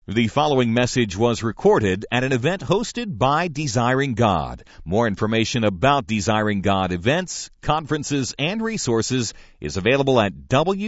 The following message was recorded at an event hosted by Desiring God. More information about Desiring God events, conferences, and resources is available at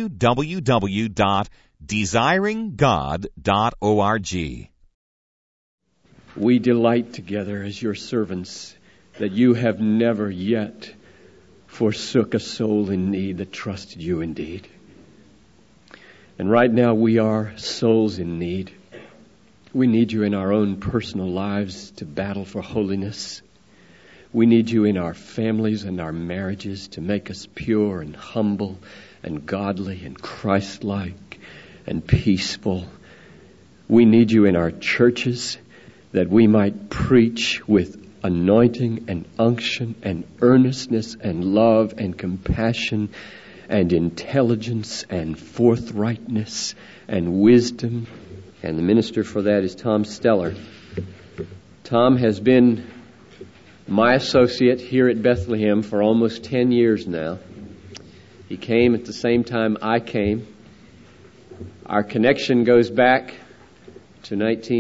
www.desiringgod.org. We delight together as your servants that you have never yet forsook a soul in need that trusted you indeed. And right now we are souls in need. We need you in our own personal lives to battle for holiness. We need you in our families and our marriages to make us pure and humble and godly and Christ-like and peaceful. We need you in our churches that we might preach with anointing and unction and earnestness and love and compassion and intelligence and forthrightness and wisdom. And the minister for that is Tom Steller. Tom has been my associate here at Bethlehem for almost 10 years now. He came at the same time I came. Our connection goes back to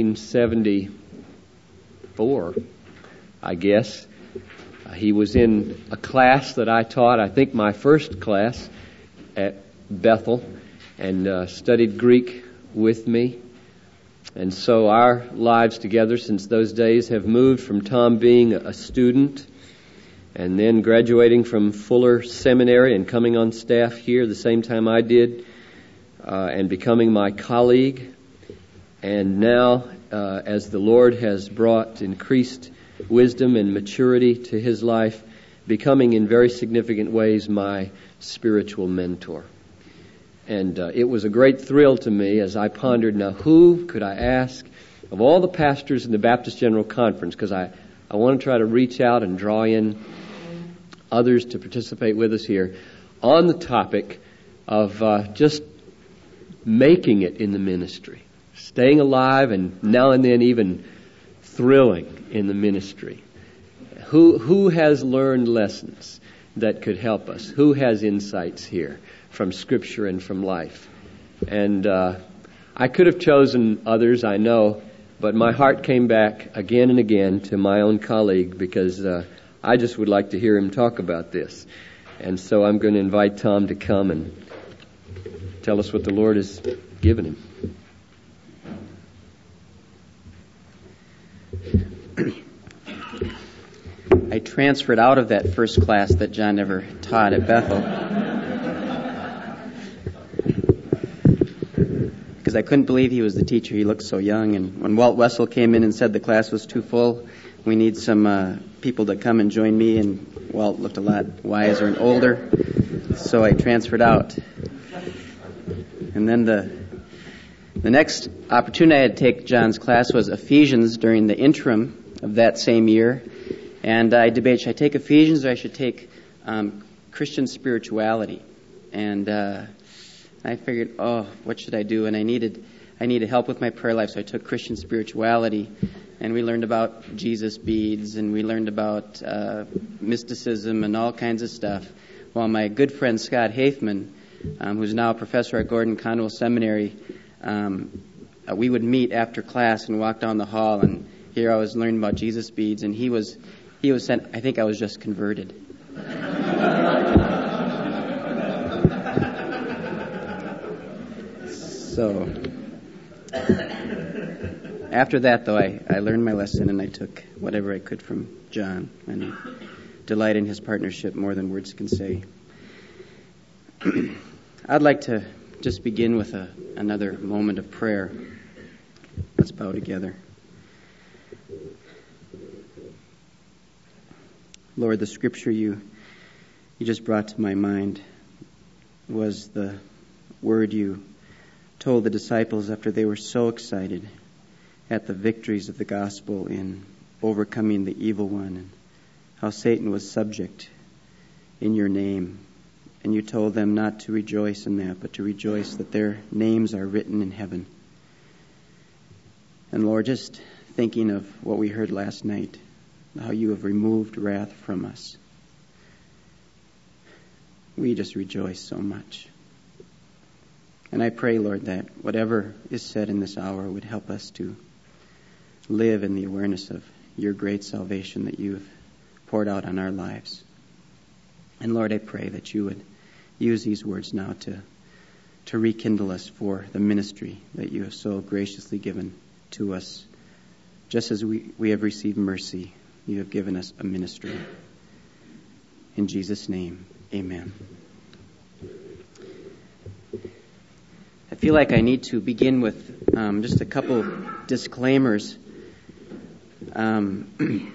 1974, I guess. He was in a class that I taught, I think my first class at Bethel, and studied Greek with me. And so our lives together since those days have moved from Tom being a student and then graduating from Fuller Seminary and coming on staff here the same time I did, and becoming my colleague. And now, as the Lord has brought increased wisdom and maturity to his life, becoming in very significant ways my spiritual mentor. And it was a great thrill to me as I pondered, now who could I ask of all the pastors in the Baptist General Conference, because I want to try to reach out and draw in others to participate with us here on the topic of just making it in the ministry, staying alive and now and then even thrilling in the ministry. Who has learned lessons that could help us? Who has insights here from Scripture and from life? And I could have chosen others, I know, but my heart came back again and again to my own colleague because I just would like to hear him talk about this. And so I'm going to invite Tom to come and tell us what the Lord has given him. I transferred out of that first class that John never taught at Bethel because I couldn't believe he was the teacher. He looked so young. And when Walt Wessel came in and said the class was too full, we need some people to come and join me, and Walt looked a lot wiser and older, so I transferred out. And then the next opportunity I had to take John's class was Ephesians during the interim of that same year. And I debated, should I take Ephesians or I should take Christian spirituality? And I figured, what should I do? And I needed help with my prayer life, so I took Christian spirituality. And we learned about Jesus beads, and we learned about mysticism and all kinds of stuff. While my good friend Scott Hafeman, who's now a professor at Gordon Conwell Seminary, we would meet after class and walk down the hall, and here I was learning about Jesus beads, and he was sent. I think I was just converted. So after that, though, I learned my lesson, and I took whatever I could from John, and delight in his partnership more than words can say. I'd like to just begin with another moment of prayer. Let's bow together. Lord, the scripture you just brought to my mind was the word you told the disciples after they were so excited at the victories of the gospel in overcoming the evil one, and how Satan was subject in your name. And you told them not to rejoice in that, but to rejoice that their names are written in heaven. And Lord, just thinking of what we heard last night, how you have removed wrath from us, we just rejoice so much. And I pray, Lord, that whatever is said in this hour would help us to live in the awareness of your great salvation that you've poured out on our lives. And Lord, I pray that you would use these words now to rekindle us for the ministry that you have so graciously given to us. Just as we have received mercy, you have given us a ministry. In Jesus' name, amen. I feel like I need to begin with just a couple disclaimers. One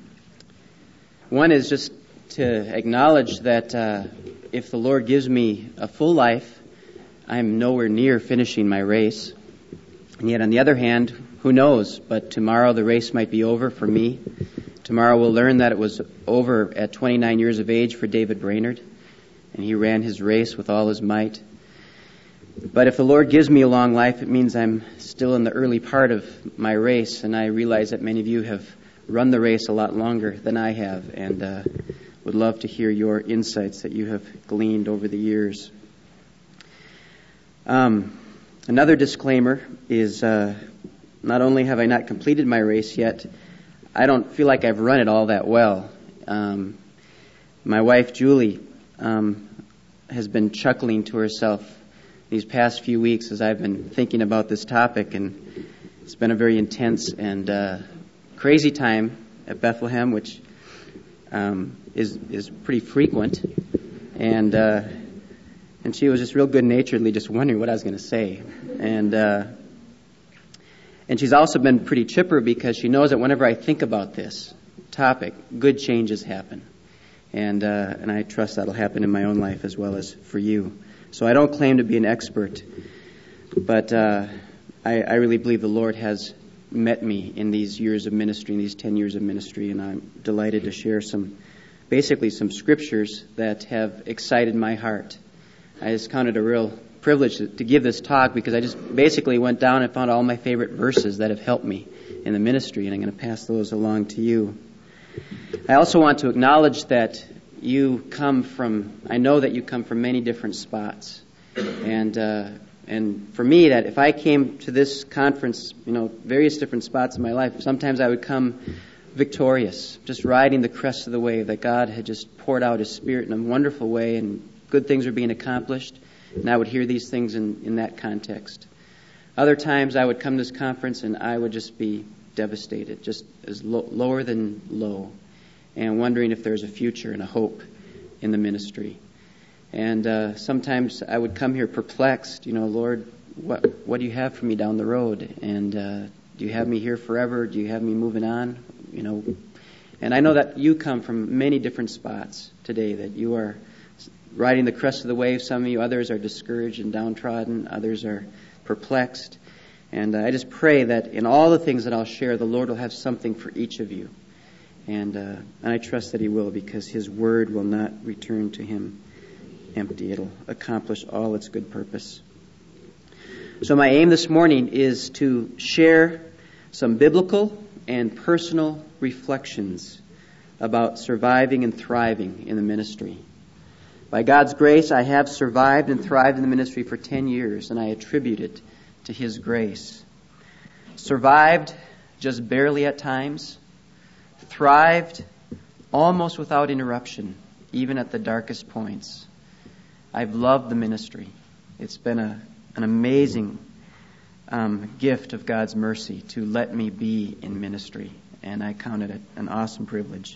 is just to acknowledge that if the Lord gives me a full life, I'm nowhere near finishing my race. And yet on the other hand, who knows? But tomorrow the race might be over for me. Tomorrow we'll learn that it was over at 29 years of age for David Brainerd, and he ran his race with all his might. But if the Lord gives me a long life, it means I'm still in the early part of my race, and I realize that many of you have run the race a lot longer than I have, and would love to hear your insights that you have gleaned over the years. Another disclaimer is not only have I not completed my race yet, I don't feel like I've run it all that well. My wife, Julie, has been chuckling to herself these past few weeks as I've been thinking about this topic, and it's been a very intense and crazy time at Bethlehem, which is pretty frequent, and she was just real good-naturedly just wondering what I was going to say, and she's also been pretty chipper because she knows that whenever I think about this topic, good changes happen, and I trust that'll happen in my own life as well as for you. So I don't claim to be an expert, but I really believe the Lord has met me in these years of ministry, in these 10 years of ministry, and I'm delighted to share some scriptures that have excited my heart. I just counted a real privilege to give this talk because I just basically went down and found all my favorite verses that have helped me in the ministry, and I'm going to pass those along to you. I also want to acknowledge that I know that you come from many different spots, and for me, that if I came to this conference, various different spots in my life, sometimes I would come victorious, just riding the crest of the wave, that God had just poured out His Spirit in a wonderful way, and good things were being accomplished, and I would hear these things in that context. Other times I would come to this conference and I would just be devastated, just as lower than low, and wondering if there's a future and a hope in the ministry. And sometimes I would come here perplexed, Lord, what do you have for me down the road? And do you have me here forever? Do you have me moving on? And I know that you come from many different spots today, that you are riding the crest of the wave. Some of you, others are discouraged and downtrodden. Others are perplexed. And I just pray that in all the things that I'll share, the Lord will have something for each of you. And I trust that He will, because His word will not return to Him empty. It'll accomplish all its good purpose. So my aim this morning is to share some biblical and personal reflections about surviving and thriving in the ministry. By God's grace, I have survived and thrived in the ministry for 10 years, and I attribute it to His grace. Survived just barely at times, thrived almost without interruption, even at the darkest points. I've loved the ministry. It's been an amazing gift of God's mercy to let me be in ministry, and I count it an awesome privilege.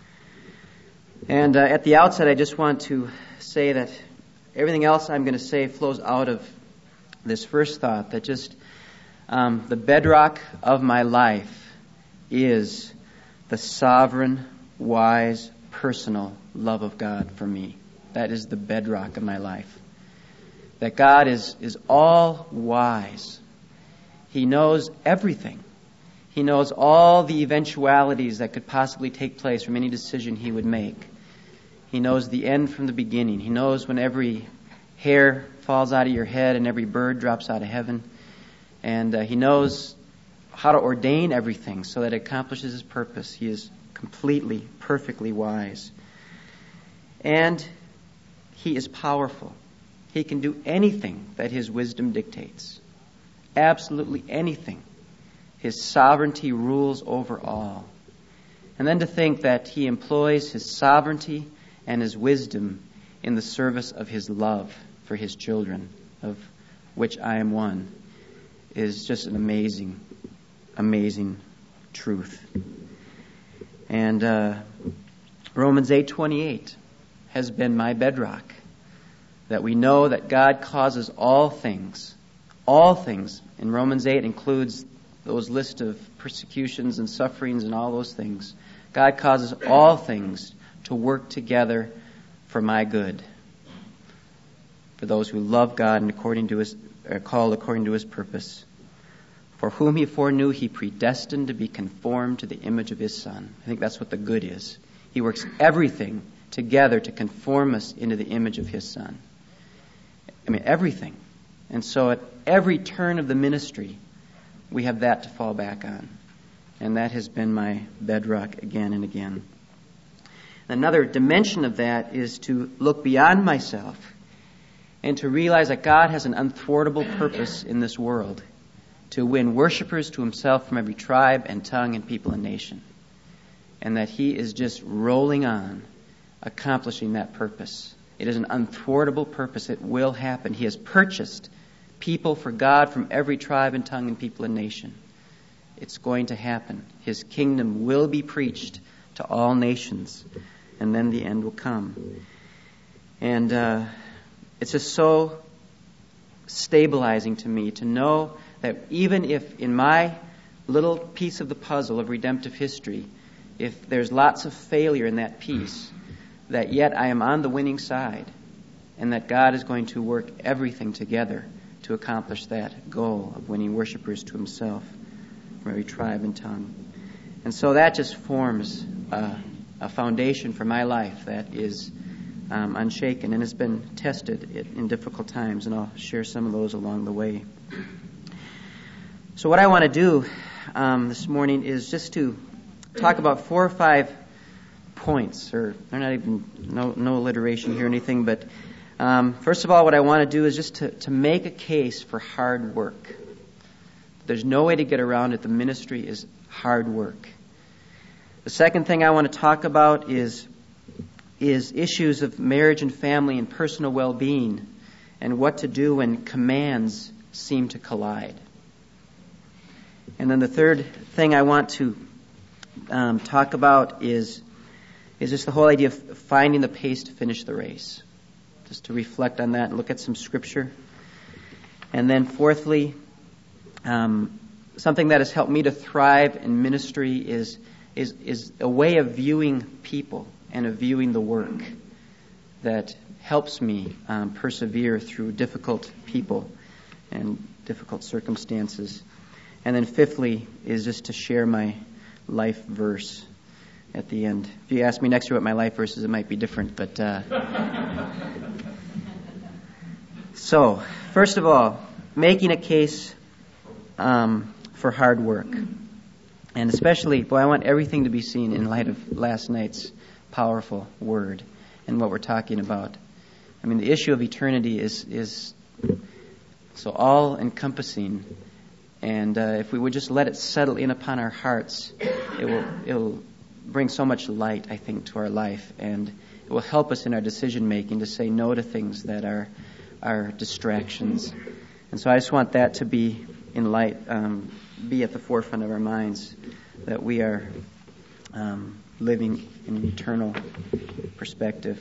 And at the outset, I just want to say that everything else I'm going to say flows out of this first thought, that just the bedrock of my life is the sovereign, wise, personal love of God for me. That is the bedrock of my life. That God is all wise. He knows everything. He knows all the eventualities that could possibly take place from any decision He would make. He knows the end from the beginning. He knows when every hair falls out of your head and every bird drops out of heaven. And He knows how to ordain everything so that it accomplishes His purpose. He is completely, perfectly wise. And He is powerful. He can do anything that His wisdom dictates. Absolutely anything. His sovereignty rules over all. And then to think that He employs His sovereignty and His wisdom in the service of His love for His children, of which I am one, is just an amazing, amazing truth. And Romans 8:28 has been my bedrock, that we know that God causes all things, in Romans 8 includes those list of persecutions and sufferings and all those things. God causes all things to work together for my good, for those who love God and are called according to His purpose. For whom He foreknew, He predestined to be conformed to the image of His Son. I think that's what the good is. He works everything together to conform us into the image of His Son. I mean, everything. And so at every turn of the ministry, we have that to fall back on. And that has been my bedrock again and again. Another dimension of that is to look beyond myself and to realize that God has an unthwartable purpose in this world, to win worshipers to Himself from every tribe and tongue and people and nation. And that He is just rolling on, accomplishing that purpose. It is an unthwartable purpose. It will happen. He has purchased people for God from every tribe and tongue and people and nation. It's going to happen. His kingdom will be preached to all nations, and then the end will come. And it's just so stabilizing to me to know that even if in my little piece of the puzzle of redemptive history, if there's lots of failure in that piece, that yet I am on the winning side, and that God is going to work everything together to accomplish that goal of winning worshipers to Himself from every tribe and tongue. And so that just forms a foundation for my life that is unshaken and has been tested in difficult times, and I'll share some of those along the way. So what I want to do this morning is just to talk about 4 or 5 points, or they're not even, no alliteration here or anything, but first of all, what I want to do is just to make a case for hard work. There's no way to get around it. The ministry is hard work. The second thing I want to talk about is issues of marriage and family and personal well-being, and what to do when commands seem to collide. And then the third thing I want to talk about is just the whole idea of finding the pace to finish the race. Just to reflect on that and look at some scripture. And then fourthly, something that has helped me to thrive in ministry is a way of viewing people and of viewing the work that helps me persevere through difficult people and difficult circumstances. And then fifthly is just to share my life verse at the end. If you ask me next year what my life verse is, it might be different. But so, first of all, making a case for hard work. And especially, I want everything to be seen in light of last night's powerful word and what we're talking about. I mean, the issue of eternity is so all-encompassing. And if we would just let it settle in upon our hearts, it'll bring so much light, I think, to our life. And it will help us in our decision-making to say no to things that are distractions. And so I just want that to be in light, be at the forefront of our minds, that we are living in an eternal perspective.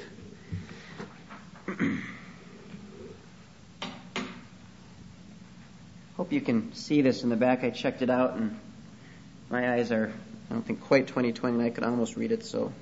Hope you can see this in the back. I checked it out, and my eyes are, I don't think, quite 20/20, and I could almost read it. So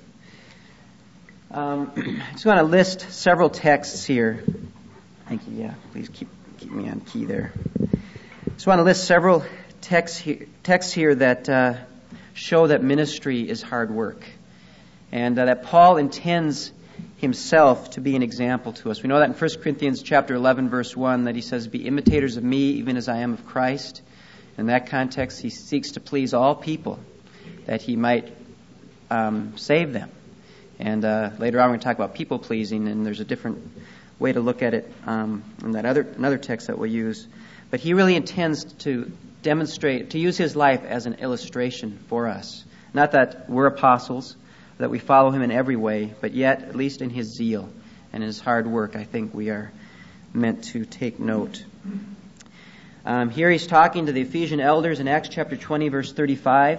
I just want to list several texts here. Thank you. Yeah, please keep me on key there. Just want to list several texts here that show that ministry is hard work, and that Paul intends himself to be an example to us. We know that in 1 Corinthians chapter 11, verse 1, that he says, "Be imitators of me, even as I am of Christ." In that context, he seeks to please all people, that he might save them. And later on, we're going to talk about people-pleasing, and there's a different way to look at it in that another text that we'll use. But he really intends to demonstrate, to use his life as an illustration for us. Not that we're apostles, that we follow him in every way, but yet, at least in his zeal and in his hard work, I think we are meant to take note. Here he's talking to the Ephesian elders in Acts chapter 20, verse 35.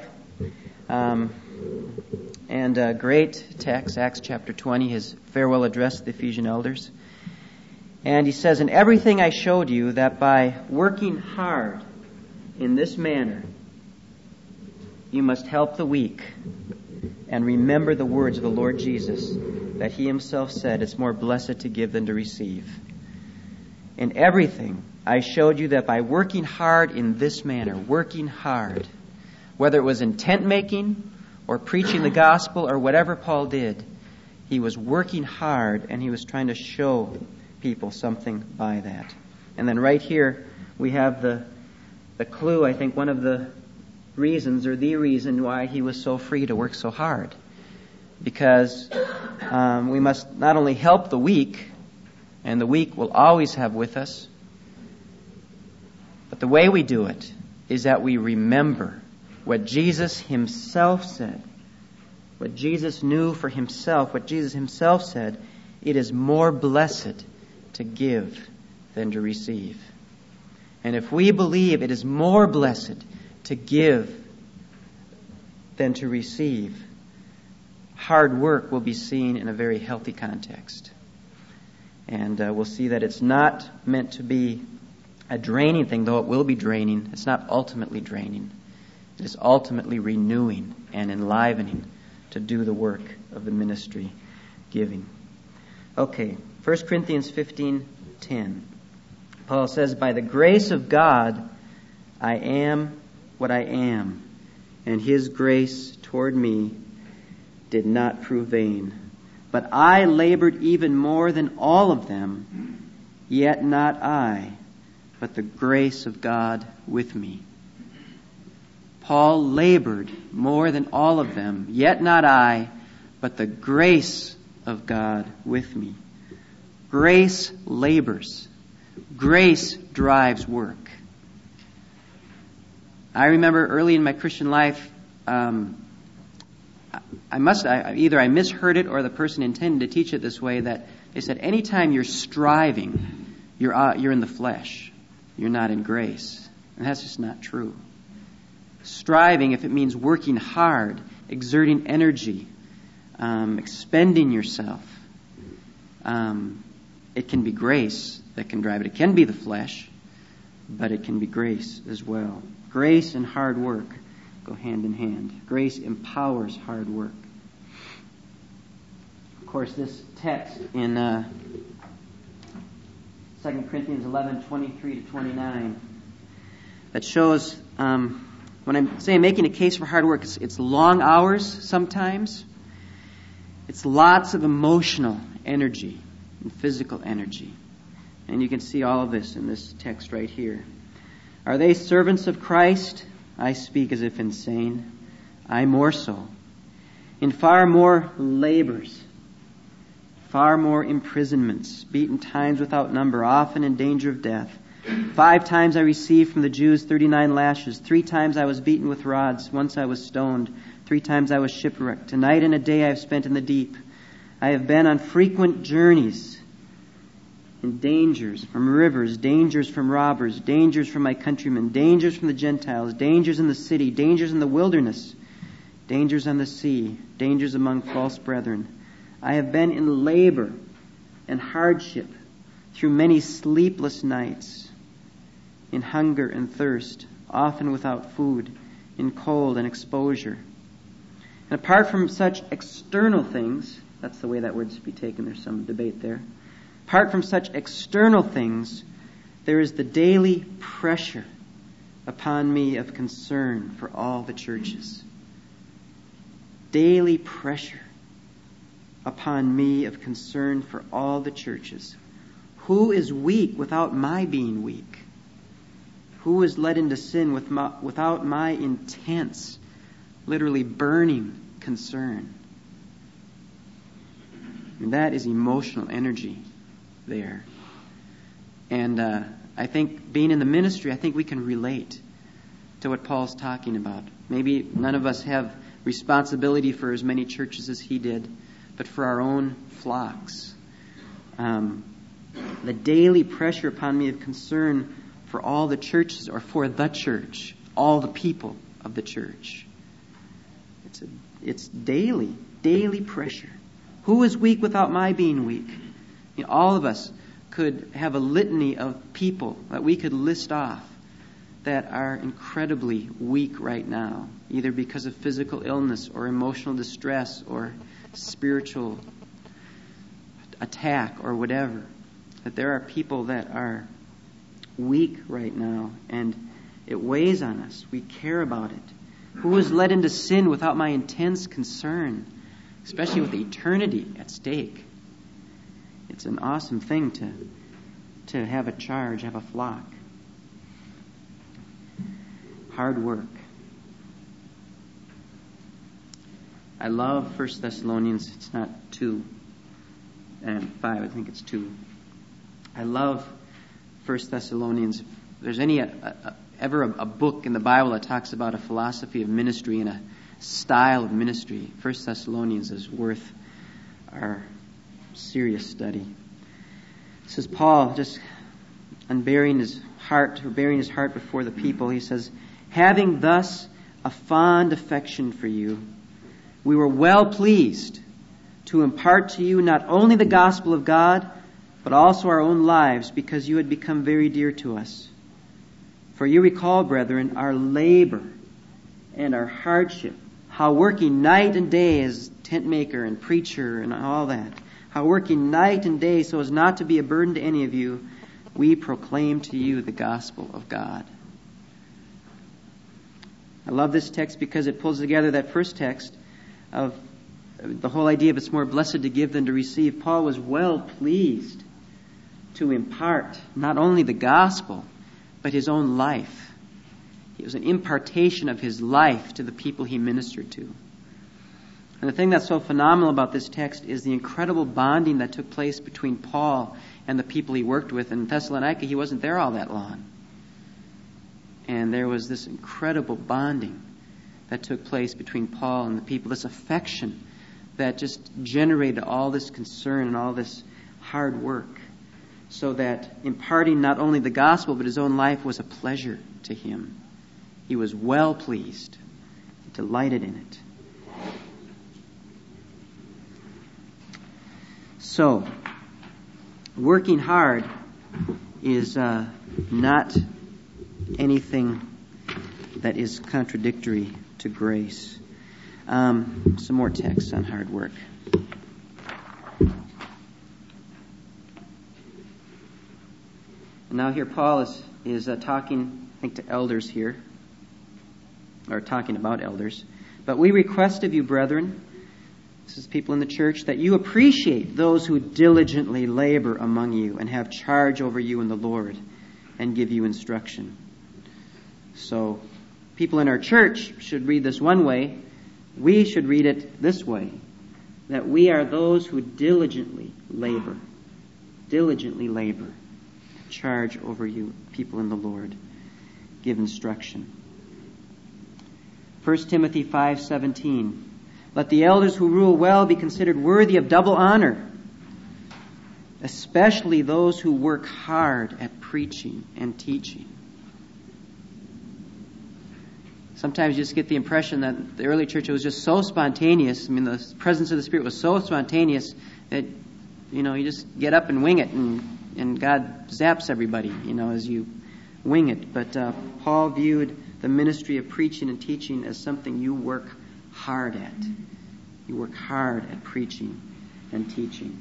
And a great text, Acts chapter 20, his farewell address to the Ephesian elders. And he says, "In everything I showed you that by working hard in this manner, you must help the weak and remember the words of the Lord Jesus, that he himself said, it's more blessed to give than to receive. In everything I showed you that by working hard in this manner, working hard, whether it was in tent making or preaching the gospel or whatever Paul did, he was working hard and he was trying to show people something by that." And then right here we have the clue, I think, one of the reasons or the reason why he was so free to work so hard. Because we must not only help the weak, and the weak will always have with us, but the way we do it is that we remember what Jesus himself said, what Jesus knew for himself, what Jesus himself said, it is more blessed to give than to receive. And if we believe it is more blessed to give than to receive, hard work will be seen in a very healthy context. And we'll see that it's not meant to be a draining thing, though it will be draining. It's not ultimately draining. It is ultimately renewing and enlivening to do the work of the ministry giving. Okay, 1 Corinthians 15:10. Paul says, "By the grace of God, I am what I am, and his grace toward me did not prove vain. But I labored even more than all of them, yet not I, but the grace of God with me." Paul labored more than all of them, yet not I, but the grace of God with me. Grace labors. Grace drives work. I remember early in my Christian life, either I misheard it or the person intended to teach it this way, that they said anytime you're striving, you're in the flesh. You're not in grace. And that's just not true. Striving, if it means working hard, exerting energy, expending yourself, it can be grace that can drive it. It can be the flesh, but it can be grace as well. Grace and hard work go hand in hand. Grace empowers hard work. Of course, this text in 2 Corinthians 11:23-29 that shows, when I'm saying making a case for hard work, it's long hours sometimes. It's lots of emotional energy and physical energy. And you can see all of this in this text right here. "Are they servants of Christ? I speak as if insane. I more so. In far more labors, far more imprisonments, beaten times without number, often in danger of death. 5 times I received from the Jews 39 lashes. 3 times I was beaten with rods. Once I was stoned. 3 times I was shipwrecked. A night and a day I have spent in the deep. I have been on frequent journeys, in dangers from rivers, dangers from robbers, dangers from my countrymen, dangers from the Gentiles, dangers in the city, dangers in the wilderness, dangers on the sea, dangers among false brethren. I have been in labor and hardship through many sleepless nights, in hunger and thirst, often without food, in cold and exposure." And apart from such external things, that's the way that word's to be taken, there's some debate there. Apart from such external things, there is the daily pressure upon me of concern for all the churches. Daily pressure upon me of concern for all the churches. Who is weak without my being weak? Who is led into sin without my intense, literally burning concern? And that is emotional energy. there. And I think being in the ministry, I think we can relate to what Paul's talking about. Maybe none of us have responsibility for as many churches as he did, but for our own flocks. The daily pressure upon me of concern for all the churches, or for the church, all the people of the church. It's daily pressure. Who is weak without my being weak? You know, all of us could have a litany of people that we could list off that are incredibly weak right now, either because of physical illness or emotional distress or spiritual attack or whatever. That there are people that are weak right now, and it weighs on us. We care about it. Who is led into sin without my intense concern, especially with eternity at stake? It's an awesome thing to have a charge, have a flock. Hard work. I love 1 Thessalonians. It's not 2 and 5. I think it's 2. I love 1 Thessalonians. If there's any ever a book in the Bible that talks about a philosophy of ministry and a style of ministry, 1 Thessalonians is worth our serious study. This is Paul just unbearing his heart, or bearing his heart before the people. He says, having thus a fond affection for you, we were well pleased to impart to you not only the gospel of God, but also our own lives, because you had become very dear to us. For you recall, brethren, our labor and our hardship, how working night and day as tent maker and preacher and all that, how working night and day so as not to be a burden to any of you, we proclaim to you the gospel of God. I love this text because it pulls together that first text of the whole idea of it's more blessed to give than to receive. Paul was well pleased to impart not only the gospel, but his own life. It was an impartation of his life to the people he ministered to. And the thing that's so phenomenal about this text is the incredible bonding that took place between Paul and the people he worked with. In Thessalonica, he wasn't there all that long. And there was this incredible bonding that took place between Paul and the people, this affection that just generated all this concern and all this hard work, so that imparting not only the gospel but his own life was a pleasure to him. He was well pleased, delighted in it. So, working hard is not anything that is contradictory to grace. Some more texts on hard work. And now here Paul is talking, I think, to elders here, or talking about elders. But we request of you, brethren, this is people in the church, that you appreciate those who diligently labor among you and have charge over you in the Lord and give you instruction. So, people in our church should read this one way. We should read it this way, that we are those who diligently labor, charge over you, people in the Lord, give instruction. 1 Timothy 5:17, let the elders who rule well be considered worthy of double honor, especially those who work hard at preaching and teaching. Sometimes you just get the impression that the early church was just so spontaneous. I mean, the presence of the Spirit was so spontaneous that, you just get up and wing it, and God zaps everybody, as you wing it. But Paul viewed the ministry of preaching and teaching as something you work hard at. You work hard at preaching and teaching.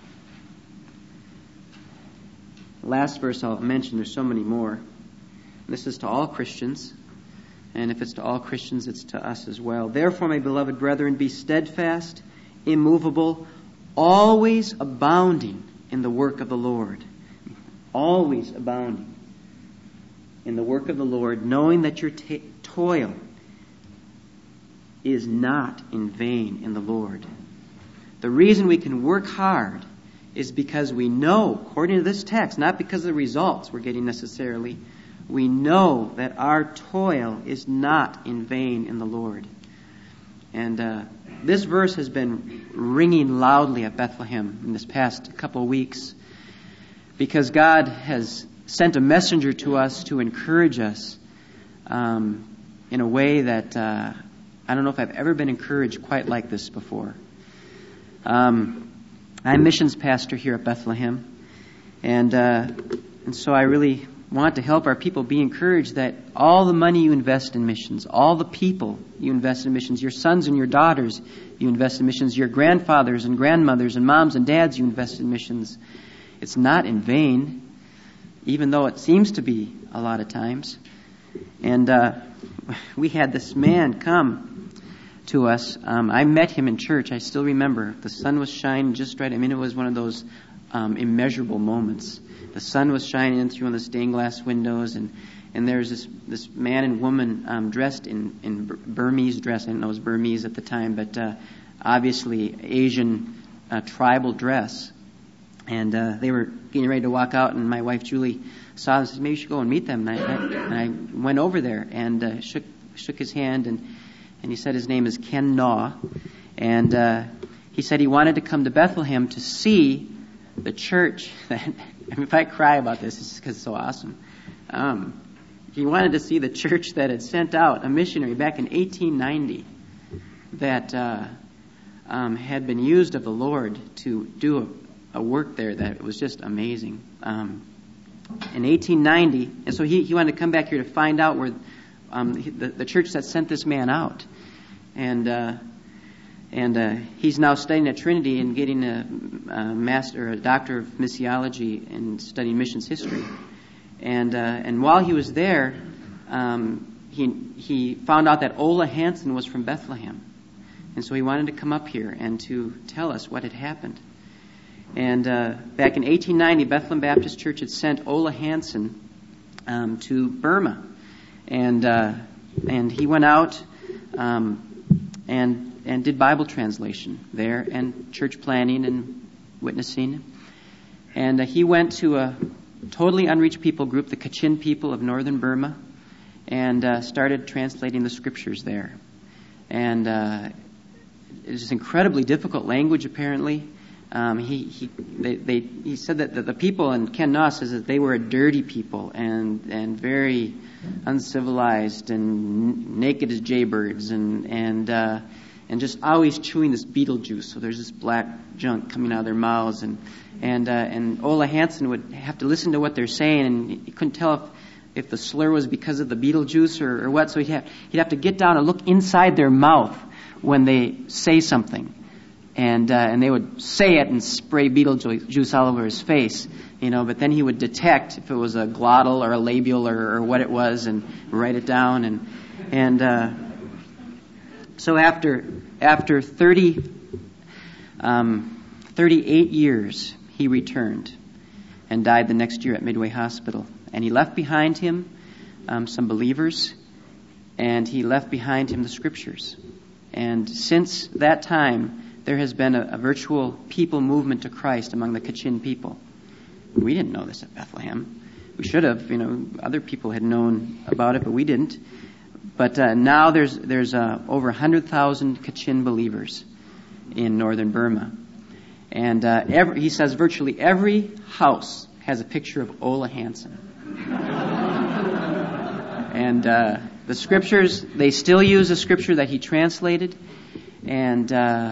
The last verse I'll mention, there's so many more. This is to all Christians. And if it's to all Christians, it's to us as well. Therefore, my beloved brethren, be steadfast, immovable, always abounding in the work of the Lord. Always abounding in the work of the Lord, knowing that your toil is not in vain in the Lord. The reason we can work hard is because we know, according to this text, not because of the results we're getting necessarily, we know that our toil is not in vain in the Lord. And this verse has been ringing loudly at Bethlehem in this past couple of weeks because God has sent a messenger to us to encourage us in a way that I don't know if I've ever been encouraged quite like this before. I'm missions pastor here at Bethlehem, and so I really want to help our people be encouraged that all the money you invest in missions, all the people you invest in missions, your sons and your daughters you invest in missions, your grandfathers and grandmothers and moms and dads you invest in missions, it's not in vain, even though it seems to be a lot of times. And we had this man come to us. I met him in church. I still remember. The sun was shining just right. I mean, it was one of those immeasurable moments. The sun was shining in through one of the stained glass windows, and there was this man and woman dressed in Burmese dress. I didn't know it was Burmese at the time, but obviously Asian tribal dress. And they were getting ready to walk out, and my wife Julie saw them and said, maybe you should go and meet them. And I went over there and shook his hand, and he said his name is Ken Naw. And he said he wanted to come to Bethlehem to see the church that, I mean, if I cry about this, it's because it's so awesome. He wanted to see the church that had sent out a missionary back in 1890 that had been used of the Lord to do a work there that was just amazing. In 1890, and so he wanted to come back here to find out where the church that sent this man out. And he's now studying at Trinity and getting a master, a doctor of missiology, and studying missions history. And while he was there, he found out that Ola Hansen was from Bethlehem, and so he wanted to come up here and to tell us what had happened. And back in 1890, Bethlehem Baptist Church had sent Ola Hansen to Burma, and he went out and did Bible translation there and church planning and witnessing. And he went to a totally unreached people group, the Kachin people of northern Burma, and started translating the scriptures there. And it was incredibly difficult language, apparently. He said that the people, and Ken Naw says that they were a dirty people and very uncivilized and naked as jaybirds and just always chewing this beetle juice. So there's this black junk coming out of their mouths, and Ola Hansen would have to listen to what they're saying, and he couldn't tell if the slur was because of the beetle juice or what. So he'd have to get down and look inside their mouth when they say something. And they would say it and spray beetle juice all over his face, but then he would detect if it was a glottal or a labial or what it was and write it down. So after 38 years, he returned and died the next year at Midway Hospital. And he left behind him some believers, and he left behind him the scriptures. And since that time, there has been a virtual people movement to Christ among the Kachin people. We didn't know this at Bethlehem. We should have. Other people had known about it, but we didn't. But now there's over 100,000 Kachin believers in northern Burma. And he says virtually every house has a picture of Ola Hansen. And the scriptures, they still use a scripture that he translated, and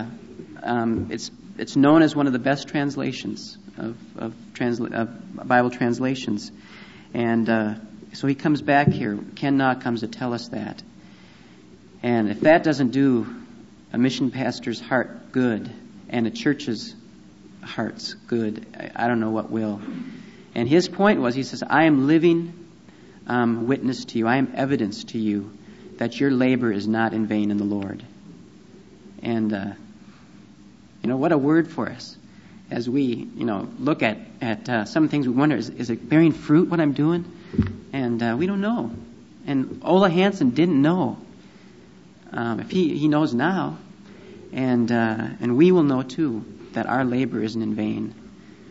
it's known as one of the best translations of Bible translations. And so he comes back here. Ken Naw comes to tell us that. And if that doesn't do a mission pastor's heart good and a church's hearts good, I don't know what will. And his point was, he says, I am living witness to you. I am evidence to you that your labor is not in vain in the Lord. And what a word for us as we, look at some things. We wonder, is it bearing fruit what I'm doing? And we don't know. And Ola Hansen didn't know. If he knows now, and we will know too that our labor isn't in vain.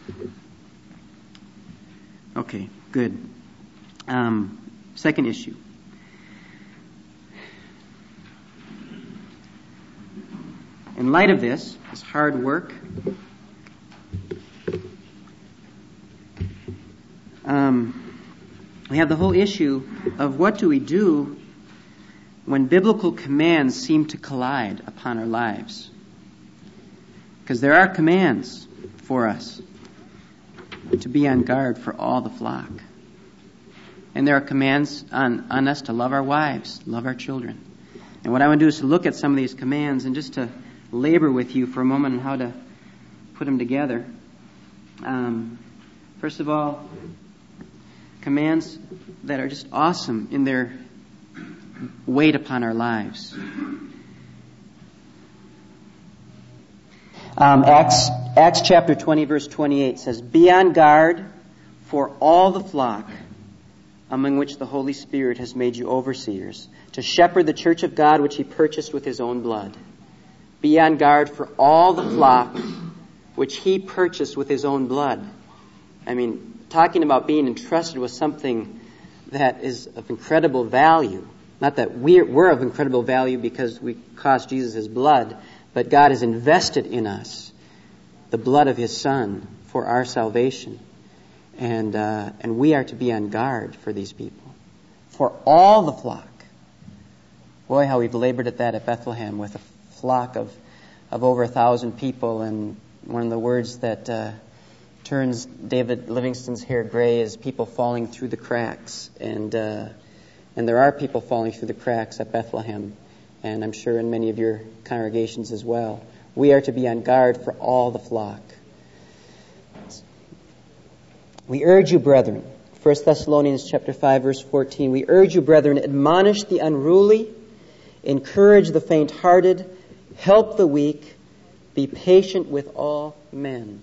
Okay, good. Second issue. In light of this hard work, we have the whole issue of what do we do when biblical commands seem to collide upon our lives. Because there are commands for us to be on guard for all the flock. And there are commands on us to love our wives, love our children. And what I want to do is to look at some of these commands and just to labor with you for a moment on how to put them together. First of all, commands that are just awesome in their weight upon our lives. Acts chapter 20, verse 28 says, "Be on guard for all the flock among which the Holy Spirit has made you overseers, to shepherd the church of God which He purchased with His own blood." Be on guard for all the flock which He purchased with His own blood. I mean, talking about being entrusted with something that is of incredible value. Not that we're of incredible value because we cost Jesus His blood, but God has invested in us the blood of His Son for our salvation. And we are to be on guard for these people. For all the flock. Boy, how we've labored at that at Bethlehem with a flock of over 1,000 people. And one of the words that turns David Livingston's hair gray is people falling through the cracks. And there are people falling through the cracks at Bethlehem. And I'm sure in many of your congregations as well. We are to be on guard for all the flock. We urge you, brethren, 1 Thessalonians chapter 5, verse 14, we urge you, brethren, admonish the unruly, encourage the faint-hearted, help the weak, be patient with all men.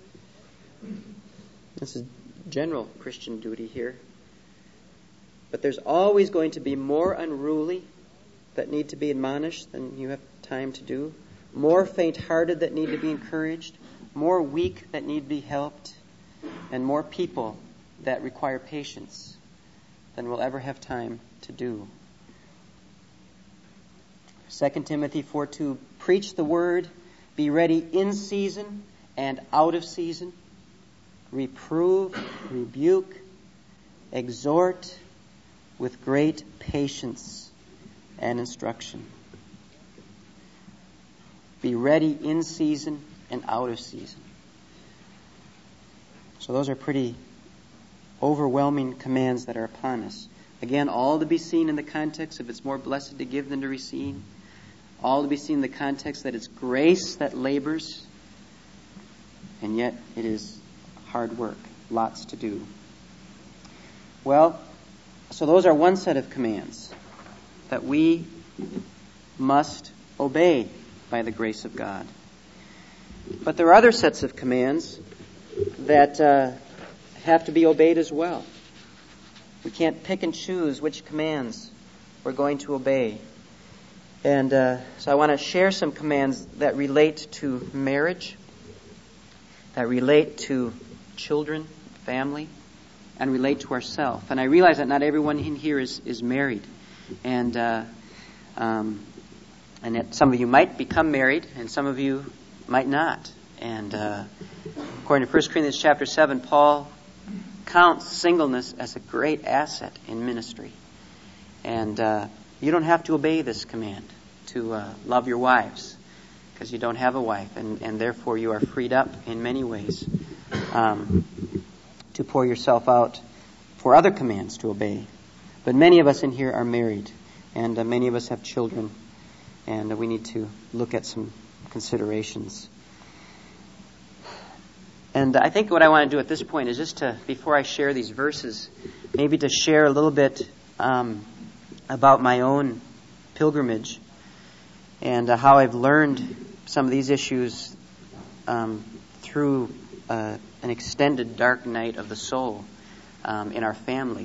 This is general Christian duty here. But there's always going to be more unruly that need to be admonished than you have time to do, more faint-hearted that need to be encouraged, more weak that need to be helped, and more people that require patience than we'll ever have time to do. 2 Timothy 4:2, preach the word, be ready in season and out of season, reprove, rebuke, exhort with great patience and instruction. Be ready in season and out of season. So those are pretty overwhelming commands that are upon us. Again, all to be seen in the context of it's more blessed to give than to receive. All to be seen in the context that it's grace that labors. And yet it is hard work. Lots to do. Well, so those are one set of commands that we must obey by the grace of God. But there are other sets of commands that have to be obeyed as well. We can't pick and choose which commands we're going to obey. And so I want to share some commands that relate to marriage, that relate to children, family, and relate to ourselves. And I realize that not everyone in here is married. And that some of you might become married, and some of you might not. And according to 1 Corinthians chapter 7, Paul counts singleness as a great asset in ministry. And you don't have to obey this command to love your wives, because you don't have a wife, and therefore you are freed up in many ways to pour yourself out for other commands to obey. But many of us in here are married, and many of us have children, and we need to look at some considerations. And I think what I want to do at this point is just to, before I share these verses, maybe to share a little bit about my own pilgrimage and how I've learned some of these issues through an extended dark night of the soul in our family.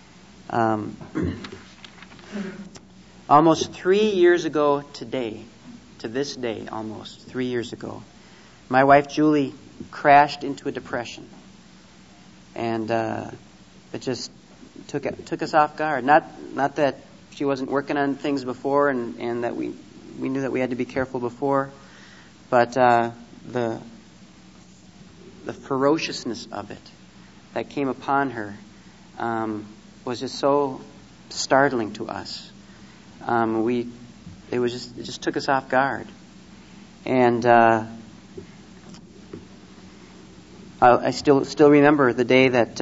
Almost 3 years ago today, to this day, almost 3 years ago, my wife Julie crashed into a depression. And it just took us off guard. Not that she wasn't working on things before and that we knew that we had to be careful before, but the ferociousness of it that came upon her was just so startling to us. It just took us off guard. And I still remember the day that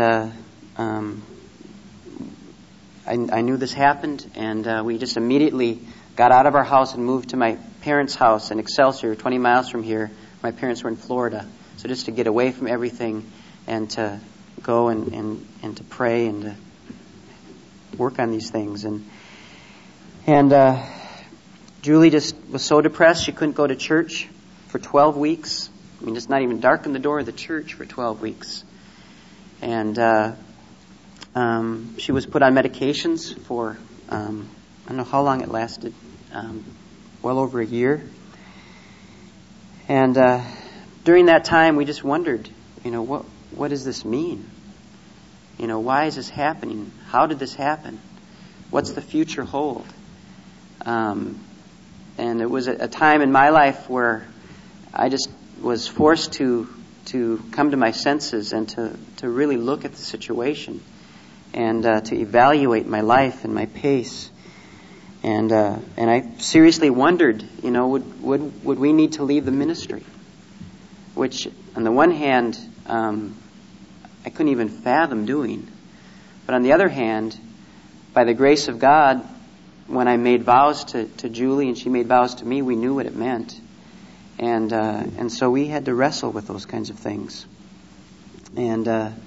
I knew this happened, and we just immediately got out of our house and moved to my parents' house in Excelsior, 20 miles from here. My parents were in Florida, so just to get away from everything and to go and to pray and to work on these things. And Julie just was so depressed she couldn't go to church for 12 weeks. I mean, just not even darken the door of the church for 12 weeks. And she was put on medications for, I don't know how long it lasted, well over a year. And during that time, we just wondered, what does this mean? Why is this happening? How did this happen? What's the future hold? And it was a time in my life where I just was forced to come to my senses and to really look at the situation and to evaluate my life and my pace. And I seriously wondered, would we need to leave the ministry? Which, on the one hand, I couldn't even fathom doing. But on the other hand, by the grace of God, when I made vows to Julie and she made vows to me, we knew what it meant. And so we had to wrestle with those kinds of things. And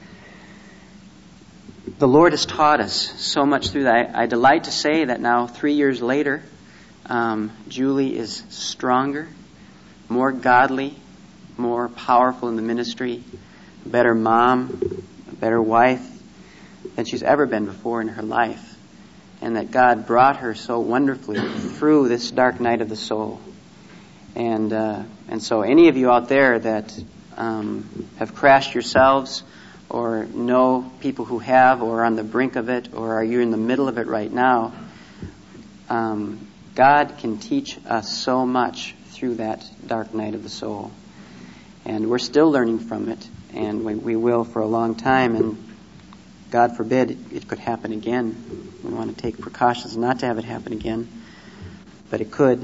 the Lord has taught us so much through that. I delight to say that now, 3 years later, Julie is stronger, more godly, more powerful in the ministry, a better mom, a better wife than she's ever been before in her life. And that God brought her so wonderfully through this dark night of the soul. And so any of you out there that have crashed yourselves or know people who have or are on the brink of it or are you in the middle of it right now, God can teach us so much through that dark night of the soul. And we're still learning from it, and we will for a long time, and God forbid it could happen again. We want to take precautions not to have it happen again, but it could.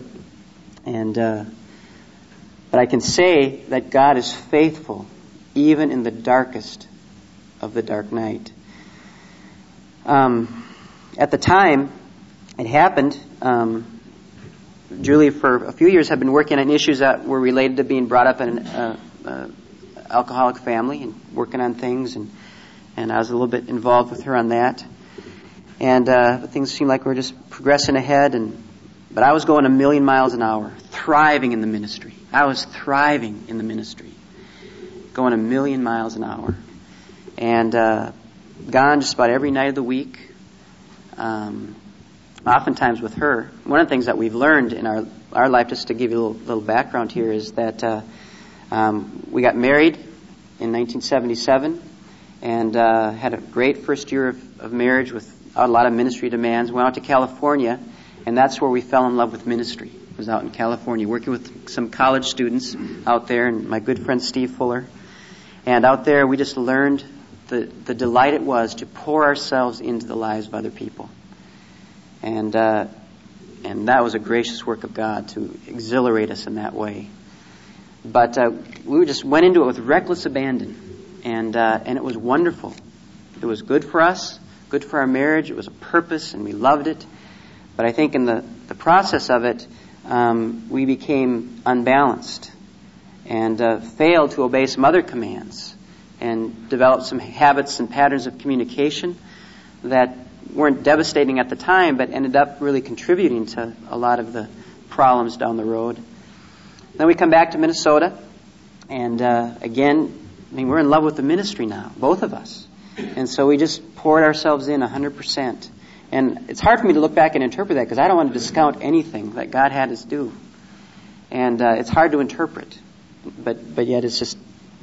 But I can say that God is faithful even in the darkest of the dark night. At the time it happened, Julie for a few years had been working on issues that were related to being brought up in an alcoholic family and working on things, and I was a little bit involved with her on that. And things seemed like we were just progressing ahead, but I was going a million miles an hour, thriving in the ministry. I was thriving in the ministry, going a million miles an hour. And gone just about every night of the week, oftentimes with her. One of the things that we've learned in our life, just to give you a little background here, is that we got married in 1977 and had a great first year of marriage with a lot of ministry demands. Went out to California, and that's where we fell in love with ministry. I was out in California working with some college students out there, and my good friend Steve Fuller. And out there we just learned the delight it was to pour ourselves into the lives of other people. And that was a gracious work of God to exhilarate us in that way. But we just went into it with reckless abandon, and it was wonderful. It was good for us, good for our marriage. It was a purpose, and we loved it. But I think in the process of it, we became unbalanced and failed to obey some other commands and developed some habits and patterns of communication that weren't devastating at the time, but ended up really contributing to a lot of the problems down the road. Then we come back to Minnesota, and again, we're in love with the ministry now, both of us. And so we just poured ourselves in 100%. And it's hard for me to look back and interpret that because I don't want to discount anything that God had us do. And it's hard to interpret. But yet it's just,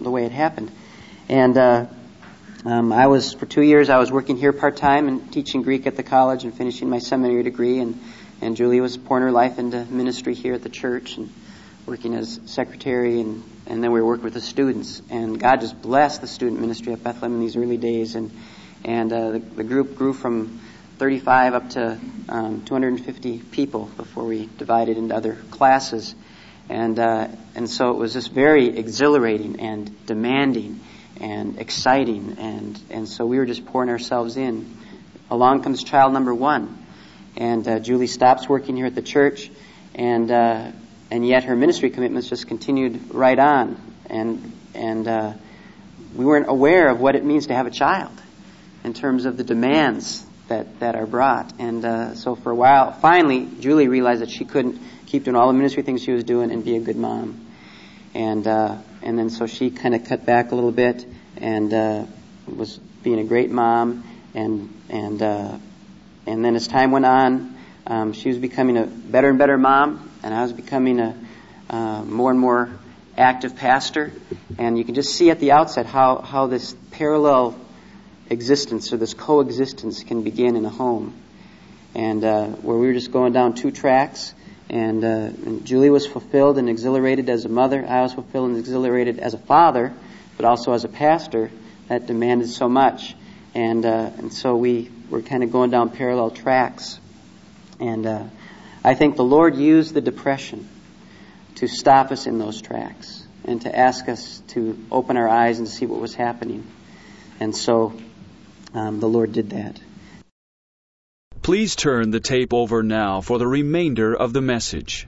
the way it happened. And for 2 years, I was working here part-time and teaching Greek at the college and finishing my seminary degree. And Julie was pouring her life into ministry here at the church and working as secretary. And then we worked with the students. And God just blessed the student ministry at Bethlehem in these early days. And the group grew from 35 up to 250 people before we divided into other classes. And so it was just very exhilarating and demanding and exciting, and so we were just pouring ourselves in. Along comes child number 1, and Julie stops working here at the church, and yet her ministry commitments just continued right on, and we weren't aware of what it means to have a child in terms of the demands that are brought. And so for a while, finally, Julie realized that she couldn't keep doing all the ministry things she was doing and be a good mom. And then so she kind of cut back a little bit and was being a great mom. And then as time went on, she was becoming a better and better mom, and I was becoming a more and more active pastor. And you can just see at the outset how this parallel existence or this coexistence can begin in a home. And where we were just going down 2 tracks. And Julie was fulfilled and exhilarated as a mother. I was fulfilled and exhilarated as a father, but also as a pastor. That demanded so much. And so we were kind of going down parallel tracks. And I think the Lord used the depression to stop us in those tracks and to ask us to open our eyes and see what was happening. And so the Lord did that. Please turn the tape over now for the remainder of the message.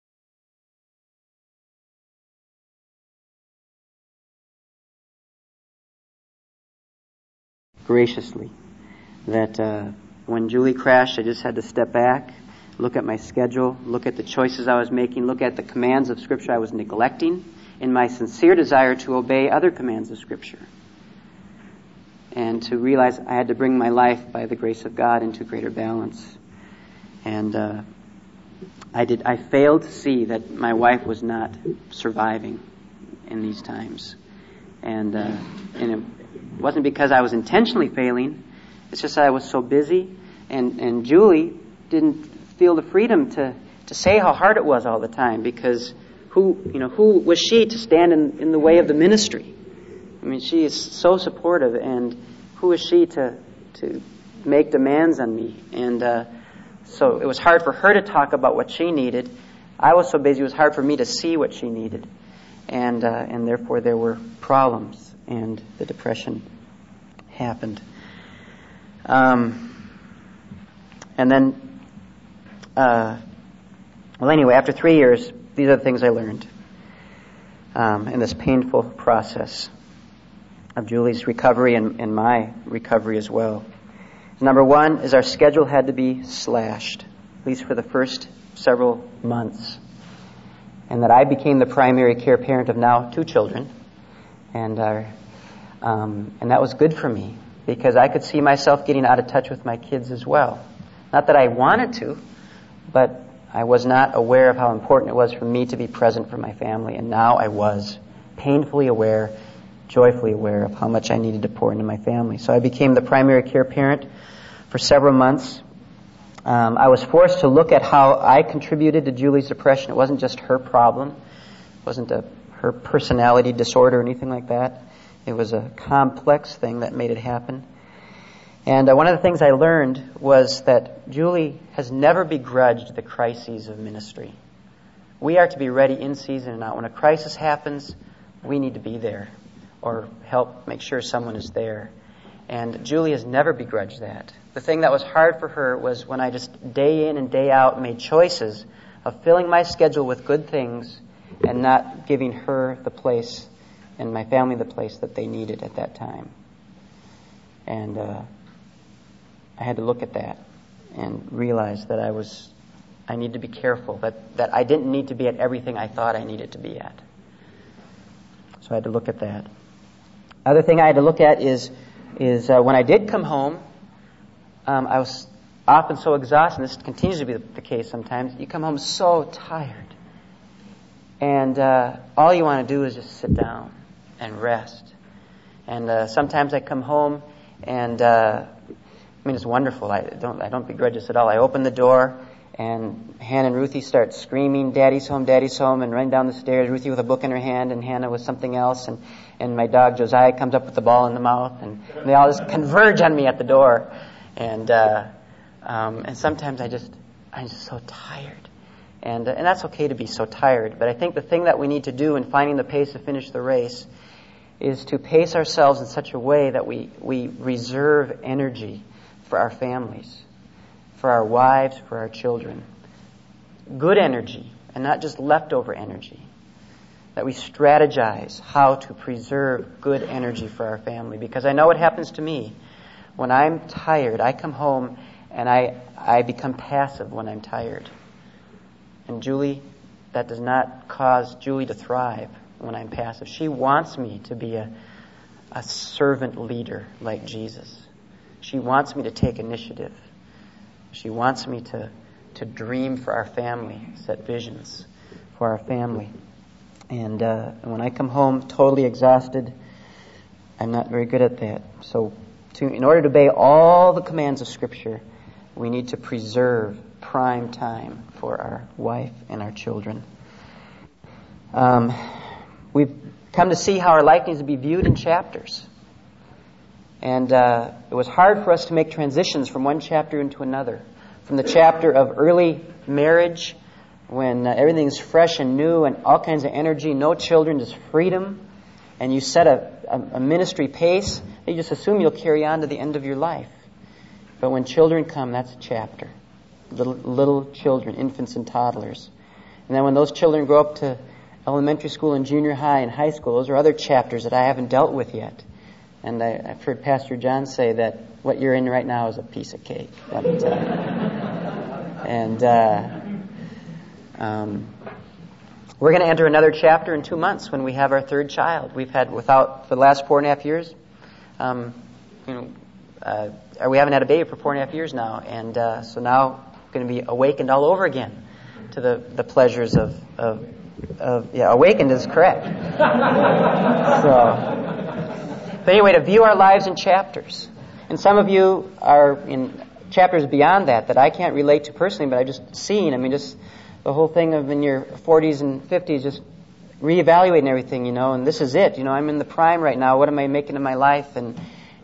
Graciously, that when Julie crashed, I just had to step back, look at my schedule, look at the choices I was making, look at the commands of Scripture I was neglecting, in my sincere desire to obey other commands of Scripture. And to realize I had to bring my life by the grace of God into greater balance. And I failed to see that my wife was not surviving in these times. And it wasn't because I was intentionally failing. It's just that I was so busy. And Julie didn't feel the freedom to say how hard it was all the time, because who was she to stand in the way of the ministry? I mean, she is so supportive, and who is she to make demands on me? And so it was hard for her to talk about what she needed. I was so busy, it was hard for me to see what she needed. And therefore there were problems, and the depression happened. And then, anyway, after 3 years, these are the things I learned in this painful process of Julie's recovery and my recovery as well. Number 1 is our schedule had to be slashed, at least for the first several months. And that I became the primary care parent of now 2 children. And that was good for me, because I could see myself getting out of touch with my kids as well. Not that I wanted to, but I was not aware of how important it was for me to be present for my family. And now I was painfully aware, joyfully aware of how much I needed to pour into my family. So I became the primary care parent for several months. I was forced to look at how I contributed to Julie's depression. It wasn't just her problem. It wasn't her personality disorder or anything like that. It was a complex thing that made it happen. And one of the things I learned was that Julie has never begrudged the crises of ministry. We are to be ready in season and out. When a crisis happens, we need to be there or help make sure someone is there. And Julie has never begrudged that. The thing that was hard for her was when I just day in and day out made choices of filling my schedule with good things and not giving her the place and my family the place that they needed at that time. And I had to look at that and realize that I need to be careful, that I didn't need to be at everything I thought I needed to be at. So I had to look at that. Other thing I had to look at is when I did come home, I was often so exhausted, and this continues to be the case sometimes. You come home so tired, and all you want to do is just sit down and rest. And sometimes I come home and it's wonderful. I don't begrudge this at all. I open the door and Hannah and Ruthie start screaming, Daddy's home, and running down the stairs, Ruthie with a book in her hand and Hannah with something else, and my dog Josiah comes up with the ball in the mouth, and they all just converge on me at the door. And sometimes I'm just so tired. And that's okay to be so tired, but I think the thing that we need to do in finding the pace to finish the race is to pace ourselves in such a way that we reserve energy for our families, for our wives, for our children. Good energy, and not just leftover energy. That we strategize how to preserve good energy for our family. Because I know what happens to me. When I'm tired, I come home and I become passive when I'm tired. And Julie, that does not cause Julie to thrive when I'm passive. She wants me to be a servant leader like Jesus. She wants me to take initiative. She wants me to dream for our family, set visions for our family. And when I come home totally exhausted, I'm not very good at that. So in order to obey all the commands of Scripture, we need to preserve prime time for our wife and our children. We've come to see how our life needs to be viewed in chapters. And it was hard for us to make transitions from one chapter into another. From the chapter of early marriage, when everything's fresh and new and all kinds of energy, no children, just freedom, and you set a ministry pace, you just assume you'll carry on to the end of your life. But when children come, that's a chapter. Little children, infants and toddlers. And then when those children grow up to elementary school and junior high and high school, those are other chapters that I haven't dealt with yet. And I've heard Pastor John say that what you're in right now is a piece of cake, let me tell you. And we're going to enter another chapter in 2 months when we have our third child. We've had for the last 4.5 years. We haven't had a baby for 4.5 years now, and so now we're going to be awakened all over again to the pleasures of awakened is correct. But anyway, to view our lives in chapters. And some of you are in chapters beyond that I can't relate to personally, but I've just seen. Just the whole thing of in your 40s and 50s, just reevaluating everything, and this is it. I'm in the prime right now. What am I making of my life? And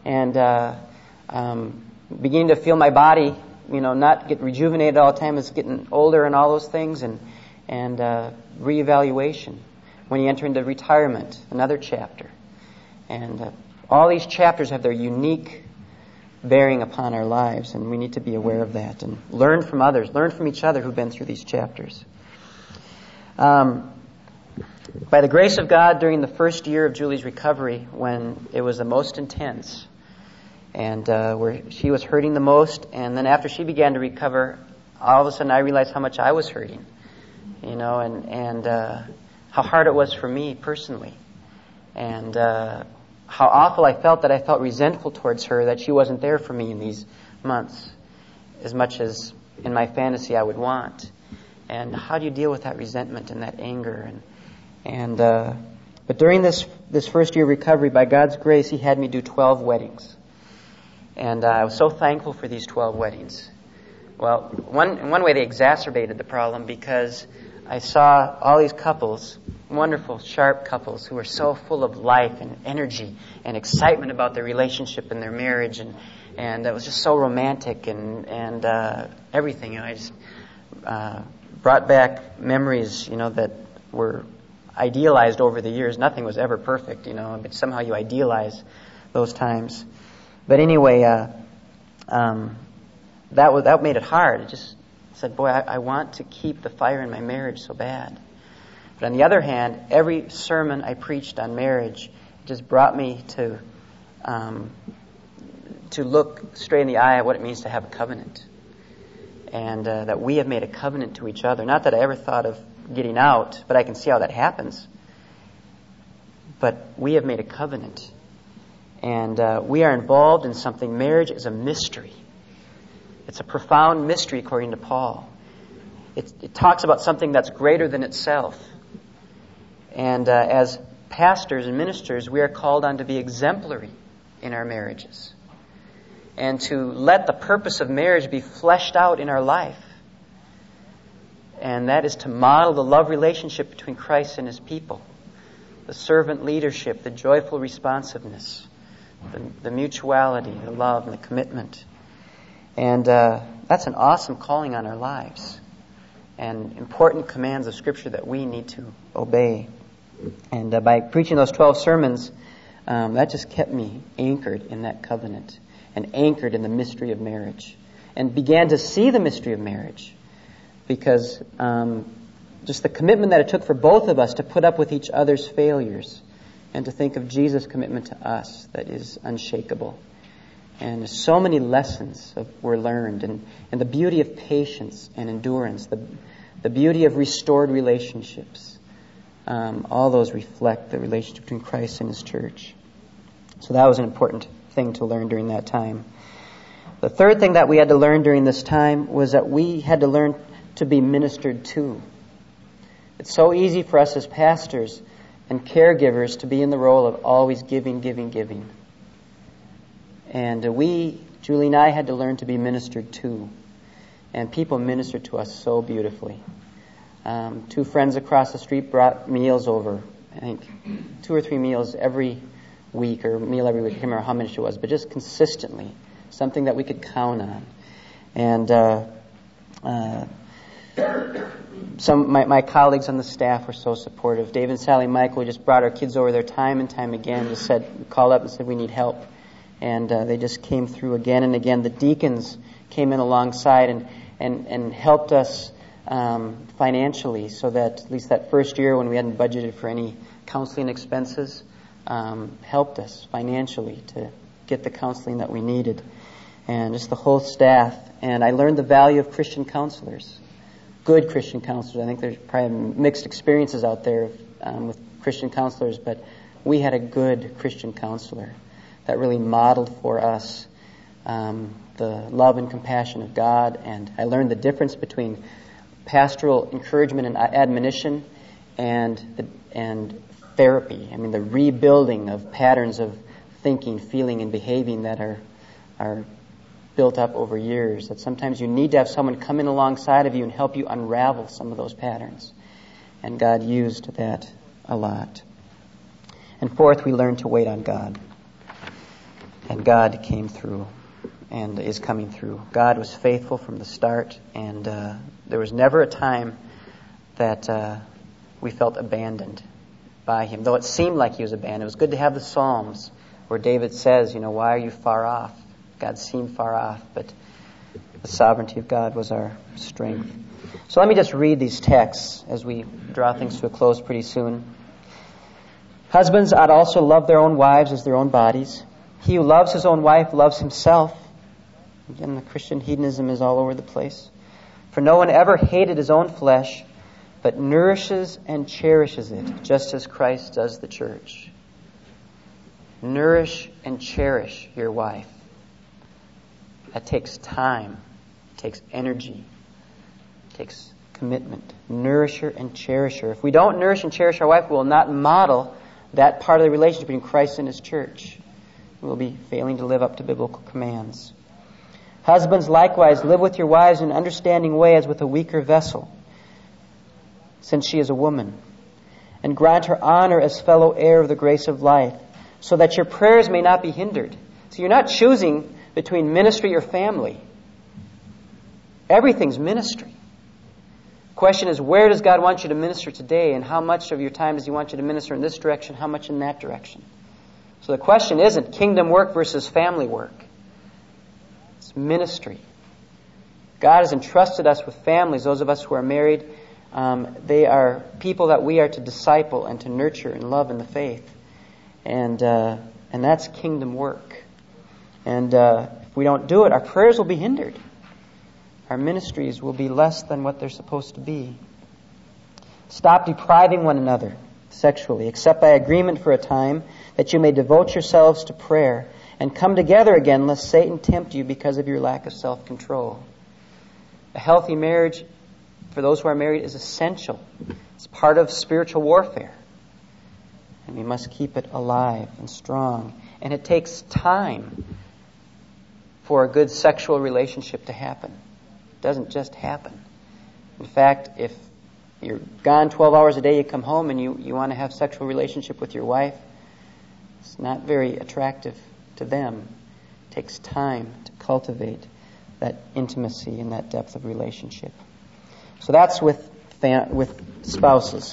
beginning to feel my body, not get rejuvenated all the time. It's getting older and all those things, and reevaluation. When you enter into retirement, another chapter. And all these chapters have their unique bearing upon our lives, and we need to be aware of that and learn from others, learn from each other who've been through these chapters. By the grace of God, during the first year of Julie's recovery, when it was the most intense, and where she was hurting the most, and then after she began to recover, all of a sudden I realized how much I was hurting, and how hard it was for me personally, and how awful I felt that I felt resentful towards her that she wasn't there for me in these months as much as in my fantasy I would want. And how do you deal with that resentment and that anger? But during this first year of recovery, by God's grace, He had me do 12 weddings. And I was so thankful for these 12 weddings. Well, in one way they exacerbated the problem because I saw all these couples, wonderful, sharp couples who were so full of life and energy and excitement about their relationship and their marriage, and it was just so romantic and everything. I just brought back memories, that were idealized over the years. Nothing was ever perfect, but somehow you idealize those times. But anyway, that made it hard. It just said, boy, I want to keep the fire in my marriage so bad. But on the other hand, every sermon I preached on marriage just brought me to look straight in the eye at what it means to have a covenant. And that we have made a covenant to each other. Not that I ever thought of getting out, but I can see how that happens. But we have made a covenant. And we are involved in something. Marriage is a mystery. It's a profound mystery, according to Paul. It talks about something that's greater than itself. And as pastors and ministers, we are called on to be exemplary in our marriages and to let the purpose of marriage be fleshed out in our life. And that is to model the love relationship between Christ and His people, the servant leadership, the joyful responsiveness, the mutuality, the love, and the commitment. And that's an awesome calling on our lives and important commands of Scripture that we need to obey. And by preaching those 12 sermons, that just kept me anchored in that covenant and anchored in the mystery of marriage and began to see the mystery of marriage because just the commitment that it took for both of us to put up with each other's failures and to think of Jesus' commitment to us that is unshakable. And so many lessons were learned, and the beauty of patience and endurance, the beauty of restored relationships. All those reflect the relationship between Christ and His church. So that was an important thing to learn during that time. The third thing that we had to learn during this time was that we had to learn to be ministered to. It's so easy for us as pastors and caregivers to be in the role of always giving, giving, giving. And Julie and I, had to learn to be ministered to. And people ministered to us so beautifully. 2 friends across the street brought meals over. I think 2 or 3 meals every week, or a meal every week. I can't remember how much it was, but just consistently. Something that we could count on. And my colleagues on the staff were so supportive. Dave and Sally Michael just brought our kids over there time and time again. Just called up and said, we need help. And they just came through again and again. The deacons came in alongside and helped us financially, so that at least that first year when we hadn't budgeted for any counseling expenses, helped us financially to get the counseling that we needed. And just the whole staff. And I learned the value of Christian counselors, good Christian counselors. I think there's probably mixed experiences out there with Christian counselors, but we had a good Christian counselor that really modeled for us the love and compassion of God. And I learned the difference between pastoral encouragement and admonition and therapy. I mean, the rebuilding of patterns of thinking, feeling, and behaving that are built up over years. That sometimes you need to have someone come in alongside of you and help you unravel some of those patterns. And God used that a lot. And fourth, we learned to wait on God. And God came through and is coming through. God was faithful from the start, and there was never a time that we felt abandoned by Him, though it seemed like He was abandoned. It was good to have the Psalms where David says, why are you far off? God seemed far off, but the sovereignty of God was our strength. So let me just read these texts as we draw things to a close pretty soon. Husbands ought also love their own wives as their own bodies. He who loves his own wife loves himself. Again, the Christian hedonism is all over the place. For no one ever hated his own flesh, but nourishes and cherishes it, just as Christ does the church. Nourish and cherish your wife. That takes time, it takes energy, it takes commitment. Nourish her and cherish her. If we don't nourish and cherish our wife, we will not model that part of the relationship between Christ and His church. We will be failing to live up to biblical commands. Husbands, likewise, live with your wives in an understanding way as with a weaker vessel, since she is a woman, and grant her honor as fellow heir of the grace of life, so that your prayers may not be hindered. So you're not choosing between ministry or family. Everything's ministry. The question is, where does God want you to minister today, and how much of your time does He want you to minister in this direction, how much in that direction? So the question isn't kingdom work versus family work. It's ministry. God has entrusted us with families, those of us who are married. They are people that we are to disciple and to nurture and love in the faith. And that's kingdom work. And if we don't do it, our prayers will be hindered. Our ministries will be less than what they're supposed to be. Stop depriving one another sexually, except by agreement for a time, that you may devote yourselves to prayer and come together again, lest Satan tempt you because of your lack of self-control. A healthy marriage, for those who are married, is essential. It's part of spiritual warfare. And we must keep it alive and strong. And it takes time for a good sexual relationship to happen. It doesn't just happen. In fact, if you're gone 12 hours a day, you come home and you want to have sexual relationship with your wife, it's not very attractive to them. It takes time to cultivate that intimacy and that depth of relationship. So that's with spouses.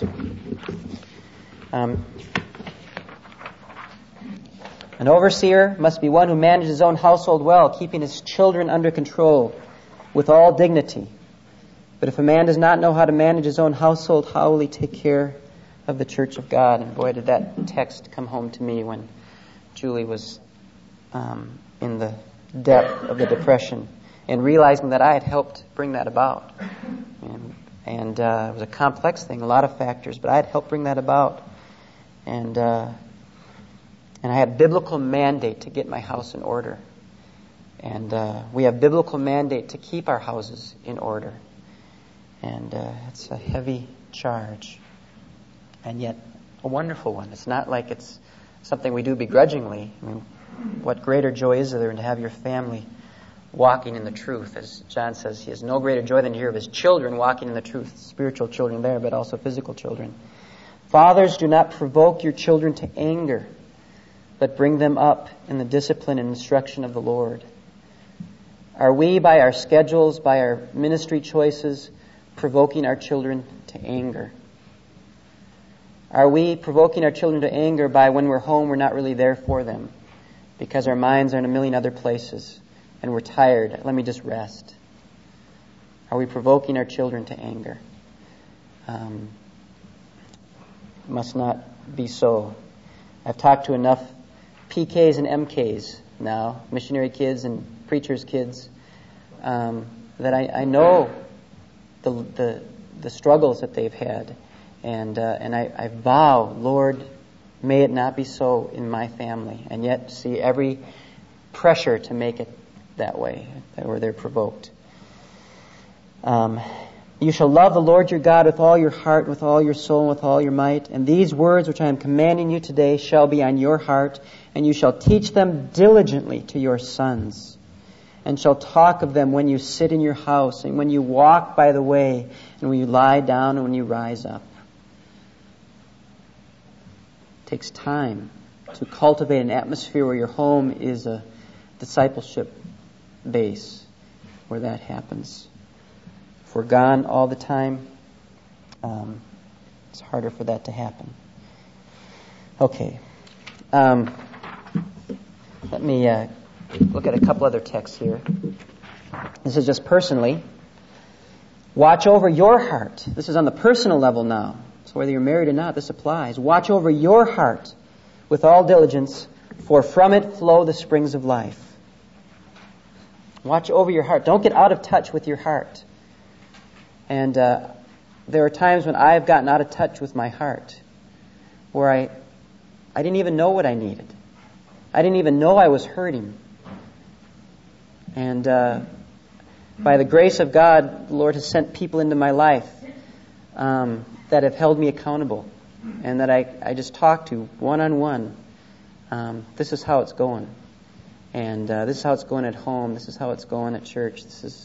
An overseer must be one who manages his own household well, keeping his children under control with all dignity. But if a man does not know how to manage his own household, how will he take care of the church of God? And boy, did that text come home to me when Julie was in the depth of the depression and realizing that I had helped bring that about. And it was a complex thing, a lot of factors, but I had helped bring that about. And I had biblical mandate to get my house in order. And we have biblical mandate to keep our houses in order. And it's a heavy charge, and yet a wonderful one. It's not like it's something we do begrudgingly. I mean, what greater joy is there than to have your family walking in the truth? As John says, he has no greater joy than to hear of his children walking in the truth. Spiritual children there, but also physical children. Fathers, do not provoke your children to anger, but bring them up in the discipline and instruction of the Lord. Are we, by our schedules, by our ministry choices, provoking our children to anger? Are we provoking our children to anger by when we're home we're not really there for them because our minds are in a million other places and we're tired? Let me just rest. Are we provoking our children to anger? Must not be so. I've talked to enough PKs and MKs now, missionary kids and preachers' kids, that I know the struggles that they've had, and I vow, Lord, may it not be so in my family, and yet see every pressure to make it that way, where they're provoked. You shall love the Lord your God with all your heart, with all your soul, and with all your might. And these words which I am commanding you today shall be on your heart, and you shall teach them diligently to your sons, and shall talk of them when you sit in your house, and when you walk by the way, and when you lie down, and when you rise up. It takes time to cultivate an atmosphere where your home is a discipleship base, where that happens. If we're gone all the time, it's harder for that to happen. Okay. Let me look at a couple other texts here. This is just personally. Watch over your heart. This is on the personal level now. So whether you're married or not, this applies. Watch over your heart with all diligence, for from it flow the springs of life. Watch over your heart. Don't get out of touch with your heart. And there are times when I have gotten out of touch with my heart, where I didn't even know what I needed. I didn't even know I was hurting. And by the grace of God, the Lord has sent people into my life that have held me accountable and that I just talk to one-on-one. This is how it's going. And this is how it's going at home. This is how it's going at church.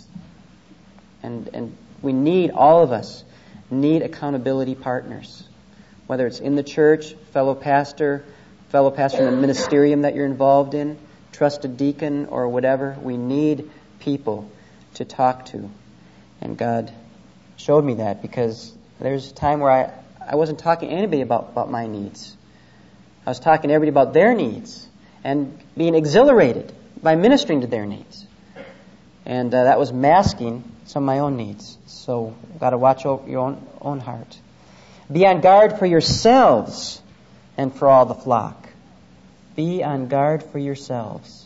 And we need, all of us, need accountability partners. Whether it's in the church, fellow pastor in the ministerium that you're involved in, trusted deacon or whatever, we need people to talk to. And God showed me that, because there's a time where I wasn't talking to anybody about my needs. I was talking to everybody about their needs and being exhilarated by ministering to their needs. And that was masking some of my own needs. So you've got to watch over your own heart. Be on guard for yourselves and for all the flock. Be on guard for yourselves.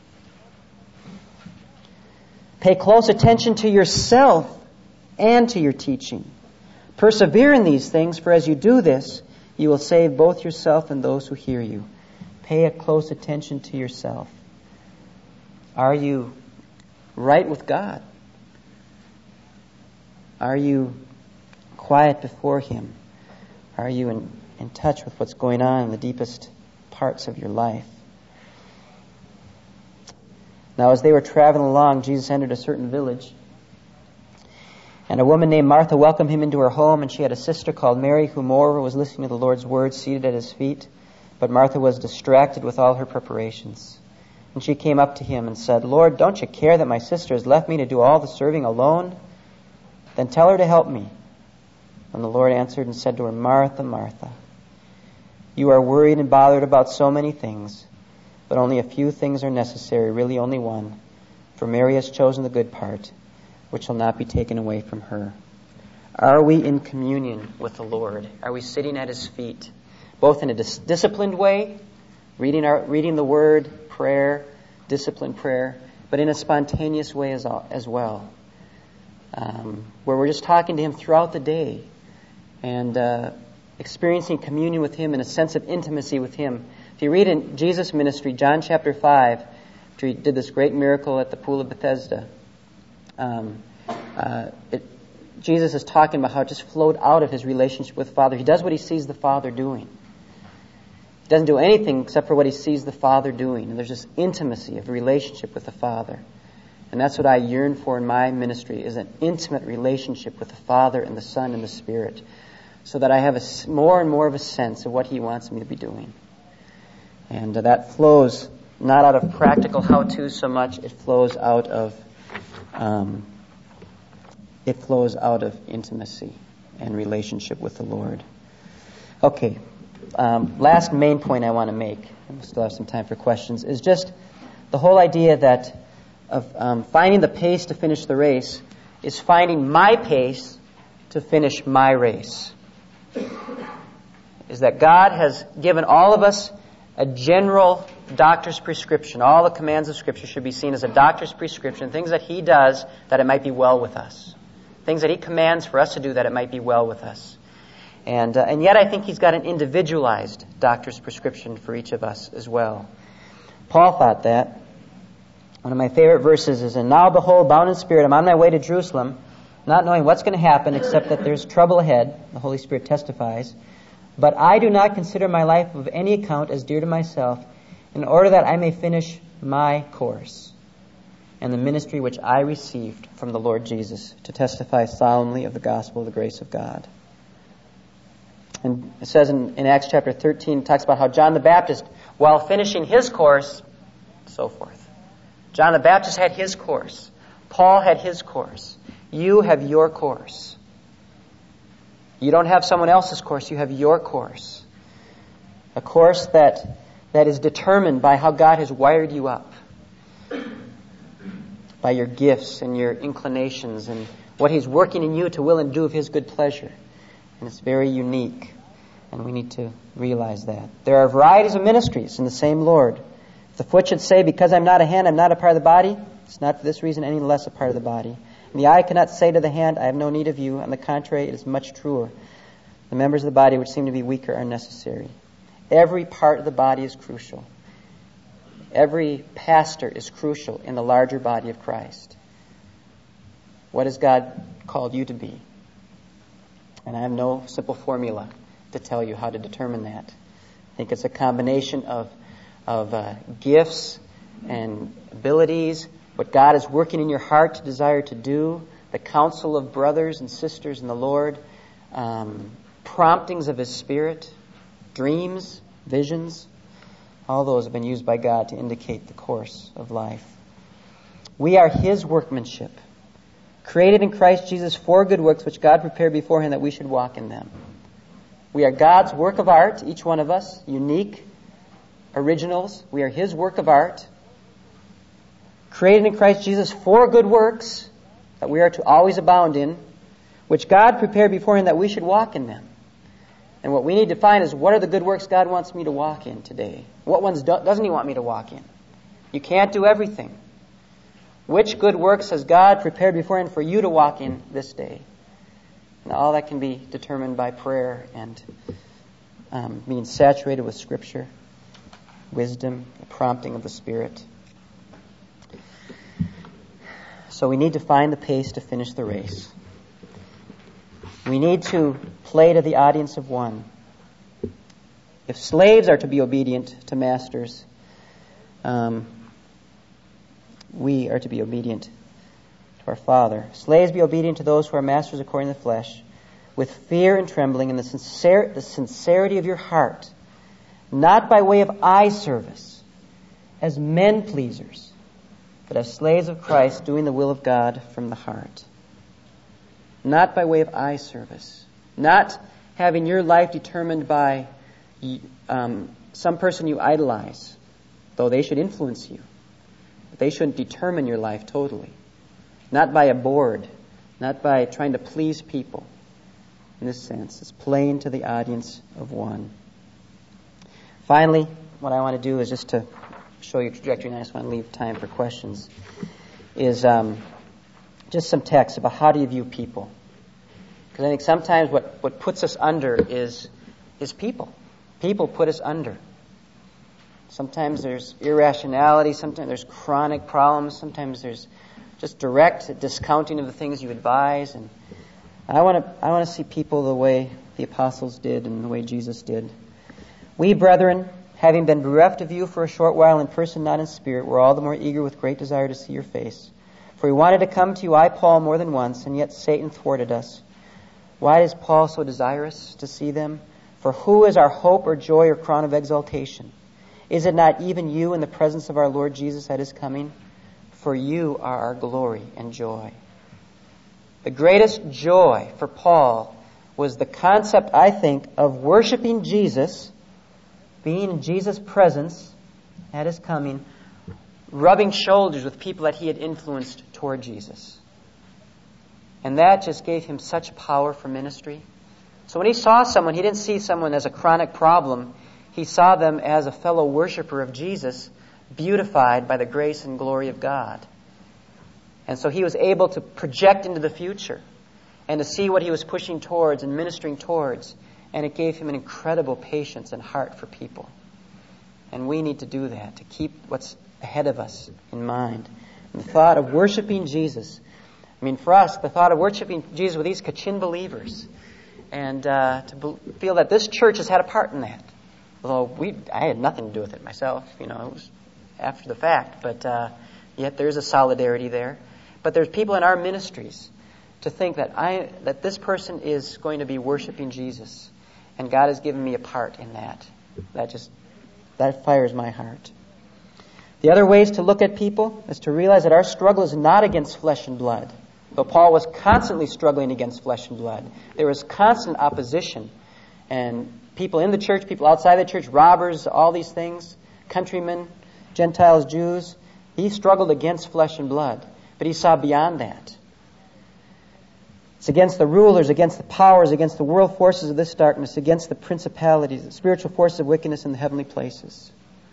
Pay close attention to yourself and to your teaching. Persevere in these things, for as you do this, you will save both yourself and those who hear you. Pay a close attention to yourself. Are you right with God? Are you quiet before Him? Are you in touch with what's going on in the deepest parts of your life. Now, as they were traveling along, Jesus entered a certain village. And a woman named Martha welcomed him into her home, and she had a sister called Mary, who moreover was listening to the Lord's words, seated at his feet. But Martha was distracted with all her preparations. And she came up to him and said, Lord, don't you care that my sister has left me to do all the serving alone? Then tell her to help me. And the Lord answered and said to her, Martha, Martha, you are worried and bothered about so many things, but only a few things are necessary, really only one. For Mary has chosen the good part, which shall not be taken away from her. Are we in communion with the Lord? Are we sitting at his feet, both in a disciplined way, reading the Word, prayer, disciplined prayer, but in a spontaneous way as well, where we're just talking to him throughout the day and experiencing communion with him and a sense of intimacy with him. If you read in Jesus' ministry, John chapter 5, after he did this great miracle at the Pool of Bethesda, Jesus is talking about how it just flowed out of his relationship with the Father. He does what he sees the Father doing. He doesn't do anything except for what he sees the Father doing. And there's this intimacy of a relationship with the Father. And that's what I yearn for in my ministry, is an intimate relationship with the Father and the Son and the Spirit, so that I have more and more of a sense of what he wants me to be doing. And that flows not out of practical how-tos so much, it flows out of intimacy and relationship with the Lord. Okay, last main point I want to make, and we'll still have some time for questions, is just the whole idea that of finding the pace to finish the race is finding my pace to finish my race. Is that God has given all of us a general doctor's prescription. All the commands of Scripture should be seen as a doctor's prescription, things that he does that it might be well with us. Things that he commands for us to do that it might be well with us. And yet I think he's got an individualized doctor's prescription for each of us as well. Paul thought that. One of my favorite verses is, And now behold, bound in spirit, I'm on my way to Jerusalem, not knowing what's going to happen except that there's trouble ahead. The Holy Spirit testifies. But I do not consider my life of any account as dear to myself, in order that I may finish my course and the ministry which I received from the Lord Jesus, to testify solemnly of the gospel of the grace of God. And it says in Acts chapter 13, it talks about how John the Baptist, while finishing his course, so forth. John the Baptist had his course. Paul had his course. You have your course. You don't have someone else's course, you have your course. A course that is determined by how God has wired you up. By your gifts and your inclinations and what he's working in you to will and do of his good pleasure. And it's very unique. And we need to realize that. There are varieties of ministries in the same Lord. If the foot should say, because I'm not a hand, I'm not a part of the body, it's not for this reason any less a part of the body. And the eye cannot say to the hand, I have no need of you. On the contrary, it is much truer. The members of the body which seem to be weaker are necessary. Every part of the body is crucial. Every pastor is crucial in the larger body of Christ. What has God called you to be? And I have no simple formula to tell you how to determine that. I think it's a combination of gifts and abilities, what God is working in your heart to desire to do, the counsel of brothers and sisters in the Lord, promptings of His Spirit, dreams, visions. All those have been used by God to indicate the course of life. We are His workmanship, created in Christ Jesus for good works, which God prepared beforehand that we should walk in them. We are God's work of art, each one of us, unique, originals. We are His work of art, created in Christ Jesus for good works that we are to always abound in, which God prepared beforehand that we should walk in them. And what we need to find is, what are the good works God wants me to walk in today? What ones doesn't He want me to walk in? You can't do everything. Which good works has God prepared beforehand for you to walk in this day? And all that can be determined by prayer and being saturated with Scripture, wisdom, the prompting of the Spirit. So we need to find the pace to finish the race. We need to play to the audience of one. If slaves are to be obedient to masters, we are to be obedient to our Father. Slaves, be obedient to those who are masters according to the flesh, with fear and trembling in the sincerity of your heart, not by way of eye service, as men pleasers, but as slaves of Christ, doing the will of God from the heart. Not by way of eye service. Not having your life determined by some person you idolize, though they should influence you. But they shouldn't determine your life totally. Not by a board. Not by trying to please people. In this sense, it's playing to the audience of one. Finally, what I want to do is just to show you trajectory, and I just want to leave time for questions, is just some text about how do you view people. Because I think sometimes what puts us under is people. People put us under. Sometimes there's irrationality, sometimes there's chronic problems, sometimes there's just direct discounting of the things you advise. And I want to see people the way the apostles did and the way Jesus did. We, brethren, having been bereft of you for a short while in person, not in spirit, were all the more eager with great desire to see your face. For we wanted to come to you, I, Paul, more than once, and yet Satan thwarted us. Why is Paul so desirous to see them? For who is our hope or joy or crown of exaltation? Is it not even you in the presence of our Lord Jesus at his coming? For you are our glory and joy. The greatest joy for Paul was the concept, I think, of worshiping Jesus, being in Jesus' presence at his coming, rubbing shoulders with people that he had influenced toward Jesus. And that just gave him such power for ministry. So when he saw someone, he didn't see someone as a chronic problem. He saw them as a fellow worshiper of Jesus, beautified by the grace and glory of God. And so he was able to project into the future and to see what he was pushing towards and ministering towards. And it gave him an incredible patience and heart for people. And we need to do that, to keep what's ahead of us in mind. And the thought of worshiping Jesus. I mean, for us, the thought of worshiping Jesus with these Kachin believers, and to feel that this church has had a part in that. Although I had nothing to do with it myself, it was after the fact, but yet there's a solidarity there. But there's people in our ministries to think that this person is going to be worshiping Jesus, and God has given me a part in that. That fires my heart. The other ways to look at people is to realize that our struggle is not against flesh and blood. Though Paul was constantly struggling against flesh and blood, there was constant opposition. And people in the church, people outside the church, robbers, all these things, countrymen, Gentiles, Jews, he struggled against flesh and blood. But he saw beyond that. It's against the rulers, against the powers, against the world forces of this darkness, against the principalities, the spiritual forces of wickedness in the heavenly places.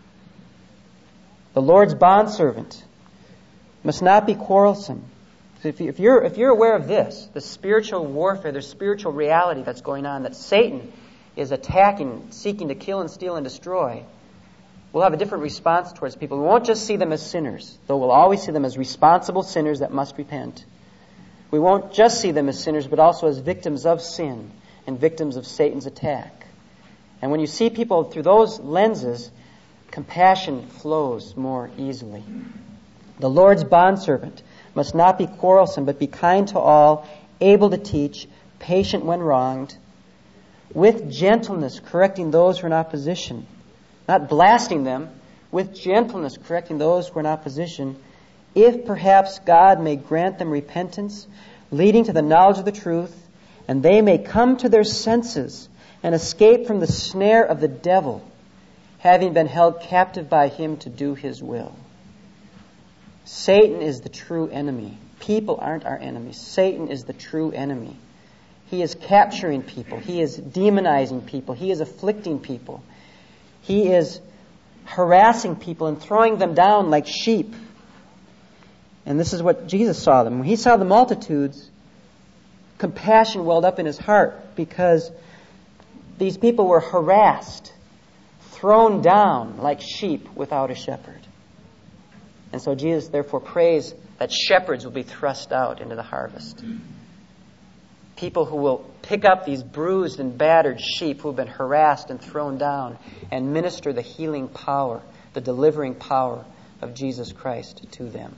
The Lord's bondservant must not be quarrelsome. If you're aware of this, the spiritual warfare, the spiritual reality that's going on, that Satan is attacking, seeking to kill and steal and destroy, we'll have a different response towards people. We won't just see them as sinners, though we'll always see them as responsible sinners that must repent. We won't just see them as sinners, but also as victims of sin and victims of Satan's attack. And when you see people through those lenses, compassion flows more easily. The Lord's bondservant must not be quarrelsome, but be kind to all, able to teach, patient when wronged, with gentleness correcting those who are in opposition, not blasting them, with gentleness correcting those who are in opposition, if perhaps God may grant them repentance, leading to the knowledge of the truth, and they may come to their senses and escape from the snare of the devil, having been held captive by him to do his will. Satan is the true enemy. People aren't our enemies. Satan is the true enemy. He is capturing people. He is demonizing people. He is afflicting people. He is harassing people and throwing them down like sheep. And this is what Jesus saw them. When he saw the multitudes, compassion welled up in his heart because these people were harassed, thrown down like sheep without a shepherd. And so Jesus therefore prays that shepherds will be thrust out into the harvest. People who will pick up these bruised and battered sheep who have been harassed and thrown down and minister the healing power, the delivering power of Jesus Christ to them.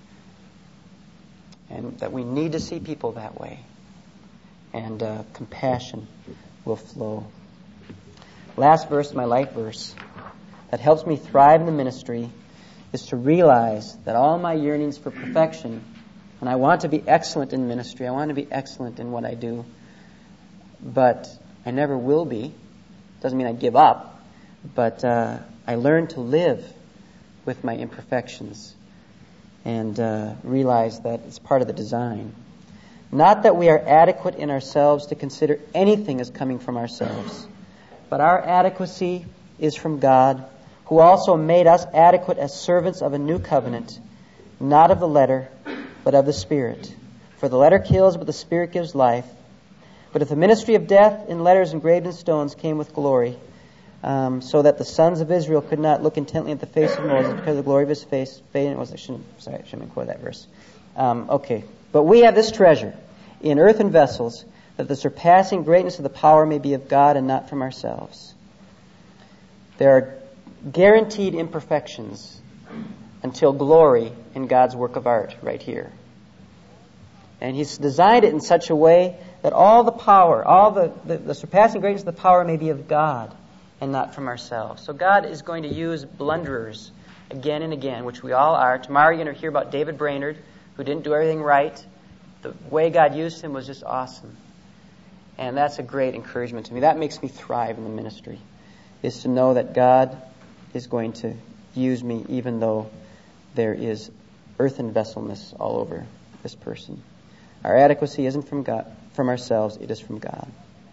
And that we need to see people that way. And compassion will flow. Last verse, my life verse, that helps me thrive in the ministry is to realize that all my yearnings for perfection, and I want to be excellent in ministry, I want to be excellent in what I do, but I never will be. Doesn't mean I give up, but I learn to live with my imperfections and realize that it's part of the design. Not that we are adequate in ourselves to consider anything as coming from ourselves, but our adequacy is from God, who also made us adequate as servants of a new covenant, not of the letter, but of the Spirit. For the letter kills, but the Spirit gives life. But if the ministry of death in letters engraved in stones came with glory, so that the sons of Israel could not look intently at the face of Moses because the glory of his face faded. I shouldn't quote that verse. Okay. But we have this treasure in earthen vessels, that the surpassing greatness of the power may be of God and not from ourselves. There are guaranteed imperfections until glory in God's work of art right here. And He's designed it in such a way that all the power, all the surpassing greatness of the power may be of God and not from ourselves. So God is going to use blunderers again and again, which we all are. Tomorrow you're going to hear about David Brainerd, who didn't do everything right. The way God used him was just awesome. And that's a great encouragement to me. That makes me thrive in the ministry, is to know that God is going to use me even though there is earthen vesselness all over this person. Our adequacy isn't from God, from ourselves, it is from God.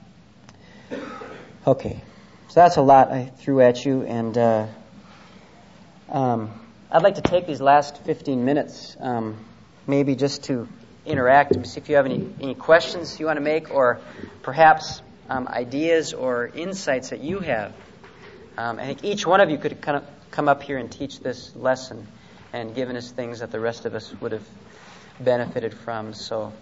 Okay, so that's a lot I threw at you, and I'd like to take these last 15 minutes maybe just to interact and see if you have any questions you want to make, or perhaps ideas or insights that you have. I think each one of you could kind of come up here and teach this lesson and given us things that the rest of us would have benefited from. So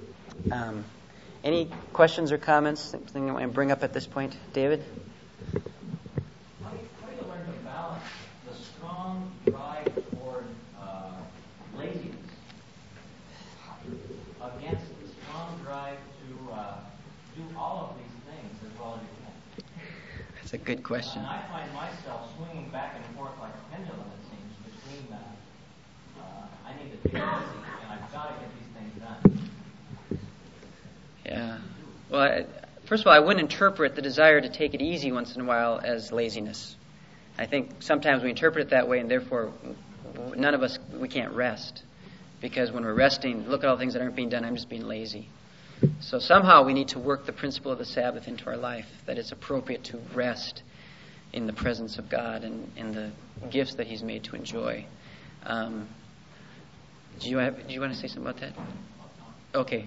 any questions or comments, something you want to bring up at this point? David? How do you learn to balance the strong drive toward laziness against the strong drive to do all of these things as well as you can? That's a good question. And I find myself swinging back and forth like a pendulum, it seems, between I need to take it easy and I've got to get these things done. Yeah. Well, first of all, I wouldn't interpret the desire to take it easy once in a while as laziness. I think sometimes we interpret it that way, and therefore none of us, we can't rest. Because when we're resting, look at all the things that aren't being done, I'm just being lazy. So somehow we need to work the principle of the Sabbath into our life, that it's appropriate to rest in the presence of God and in the gifts that He's made to enjoy. Do you want to say something about that? Okay.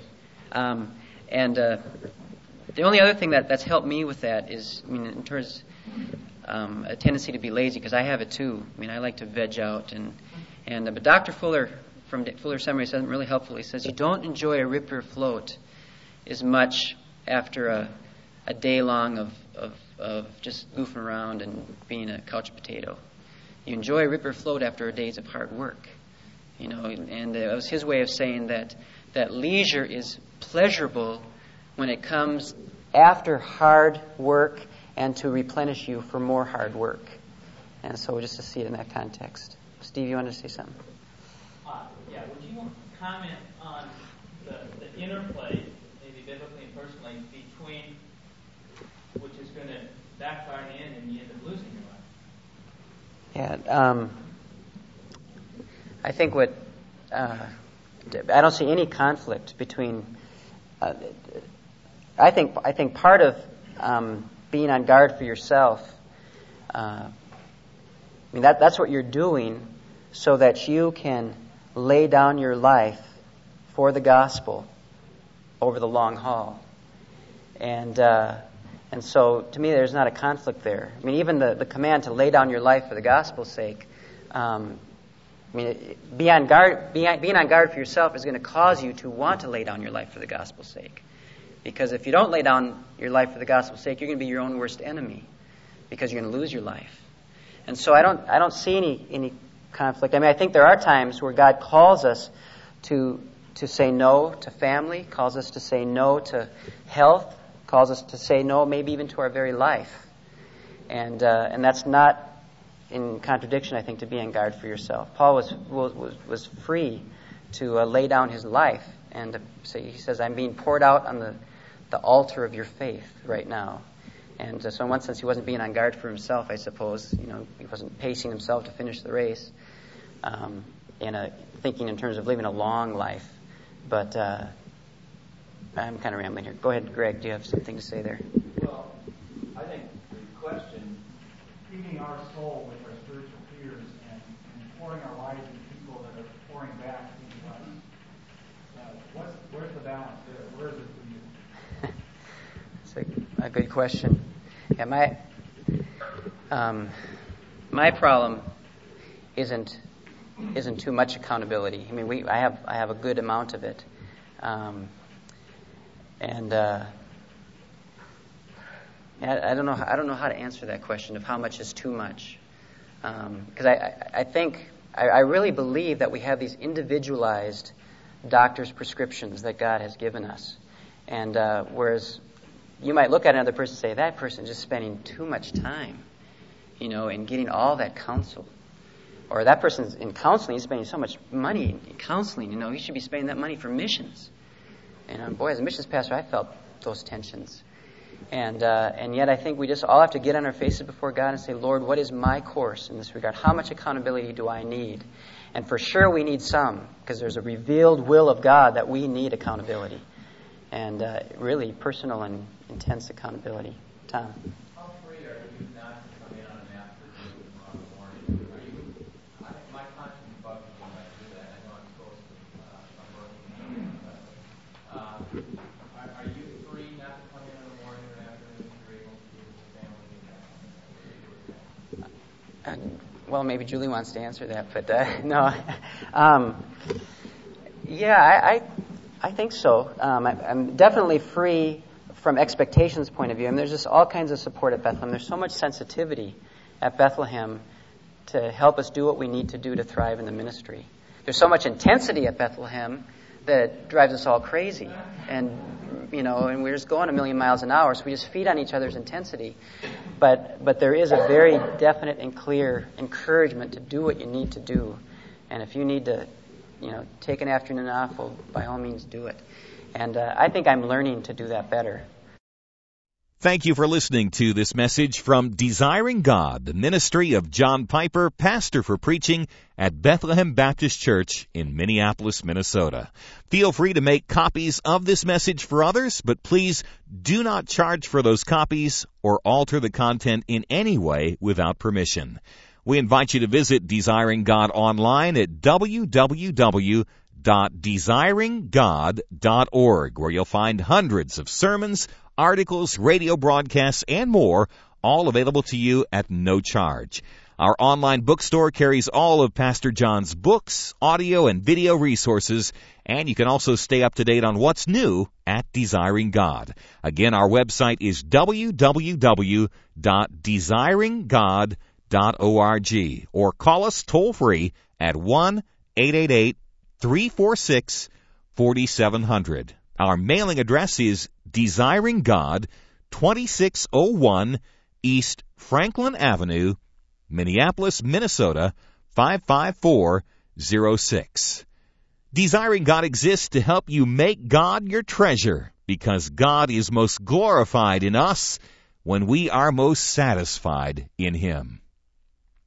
The only other thing that's helped me with that is, in terms a tendency to be lazy, because I have it too. I like to veg out, but Dr. Fuller from Fuller Seminary says really helpful. He says you don't enjoy a rip or float as much after a day long of just goofing around and being a couch potato. You enjoy a rip or float after days of hard work. And it was his way of saying that leisure is pleasurable when it comes after hard work and to replenish you for more hard work. And so just to see it in that context. Steve, you wanted to say something? Yeah, would you comment on the interplay, maybe biblically and personally, between which is going to backfire in the end and you end up losing your life? Yeah, I think I don't see any conflict between. I think part of being on guard for yourself. That's what you're doing, so that you can lay down your life for the gospel over the long haul. And so, to me, there's not a conflict there. Even the command to lay down your life for the gospel's sake. Being on guard for yourself is going to cause you to want to lay down your life for the gospel's sake. Because if you don't lay down your life for the gospel's sake, you're going to be your own worst enemy, because you're going to lose your life. And so I don't see any conflict. I mean, I think there are times where God calls us to say no to family, calls us to say no to health, calls us to say no maybe even to our very life. And that's not in contradiction, I think, to be on guard for yourself. Paul was free to lay down his life and to say, he says, I'm being poured out on the altar of your faith right now. And so in one sense, he wasn't being on guard for himself, I suppose. He wasn't pacing himself to finish the race, thinking in terms of living a long life. But I'm kind of rambling here. Go ahead, Greg. Do you have something to say there? Well, I think the question, feeding our soul with our spiritual fears and pouring our lives into people that are pouring back into us, where's the balance there? Where is it for you? It's a good question. Yeah, my problem isn't too much accountability. I mean, I have a good amount of it, I don't know how to answer that question of how much is too much, because I think I really believe that we have these individualized doctor's prescriptions that God has given us, and whereas you might look at another person and say, that person is just spending too much time, in getting all that counsel. Or that person's in counseling, he's spending so much money in counseling, he should be spending that money for missions. And boy, as a missions pastor, I felt those tensions. And yet I think we just all have to get on our faces before God and say, Lord, what is my course in this regard? How much accountability do I need? And for sure we need some, because there's a revealed will of God that we need accountability. And really personal and intense accountability. Tom? How free are you not to come in on an afternoon or on the morning? My conscience bugs me when I do that. I know I'm supposed to. I'm working. Are you free not to come in on the morning or afternoon if you're able to do the family? Well, maybe Julie wants to answer that, but no. Yeah, I think so. I'm definitely free from expectations point of view. And there's just all kinds of support at Bethlehem. There's so much sensitivity at Bethlehem to help us do what we need to do to thrive in the ministry. There's so much intensity at Bethlehem that it drives us all crazy. And we're just going a million miles an hour, so we just feed on each other's intensity. But there is a very definite and clear encouragement to do what you need to do. And if you need to, take an afternoon off, well, by all means do it. And I think I'm learning to do that better. Thank you for listening to this message from Desiring God, the ministry of John Piper, pastor for preaching at Bethlehem Baptist Church in Minneapolis, Minnesota. Feel free to make copies of this message for others, but please do not charge for those copies or alter the content in any way without permission. We invite you to visit Desiring God online at www.desiringgod.org, where you'll find hundreds of sermons, articles, radio broadcasts, and more, all available to you at no charge. Our online bookstore carries all of Pastor John's books, audio, and video resources, and you can also stay up to date on what's new at Desiring God. Again, our website is www.desiringgod.org, or call us toll-free at 1-888-346-4700. Our mailing address is Desiring God, 2601 East Franklin Avenue, Minneapolis, Minnesota, 55406. Desiring God exists to help you make God your treasure, because God is most glorified in us when we are most satisfied in Him.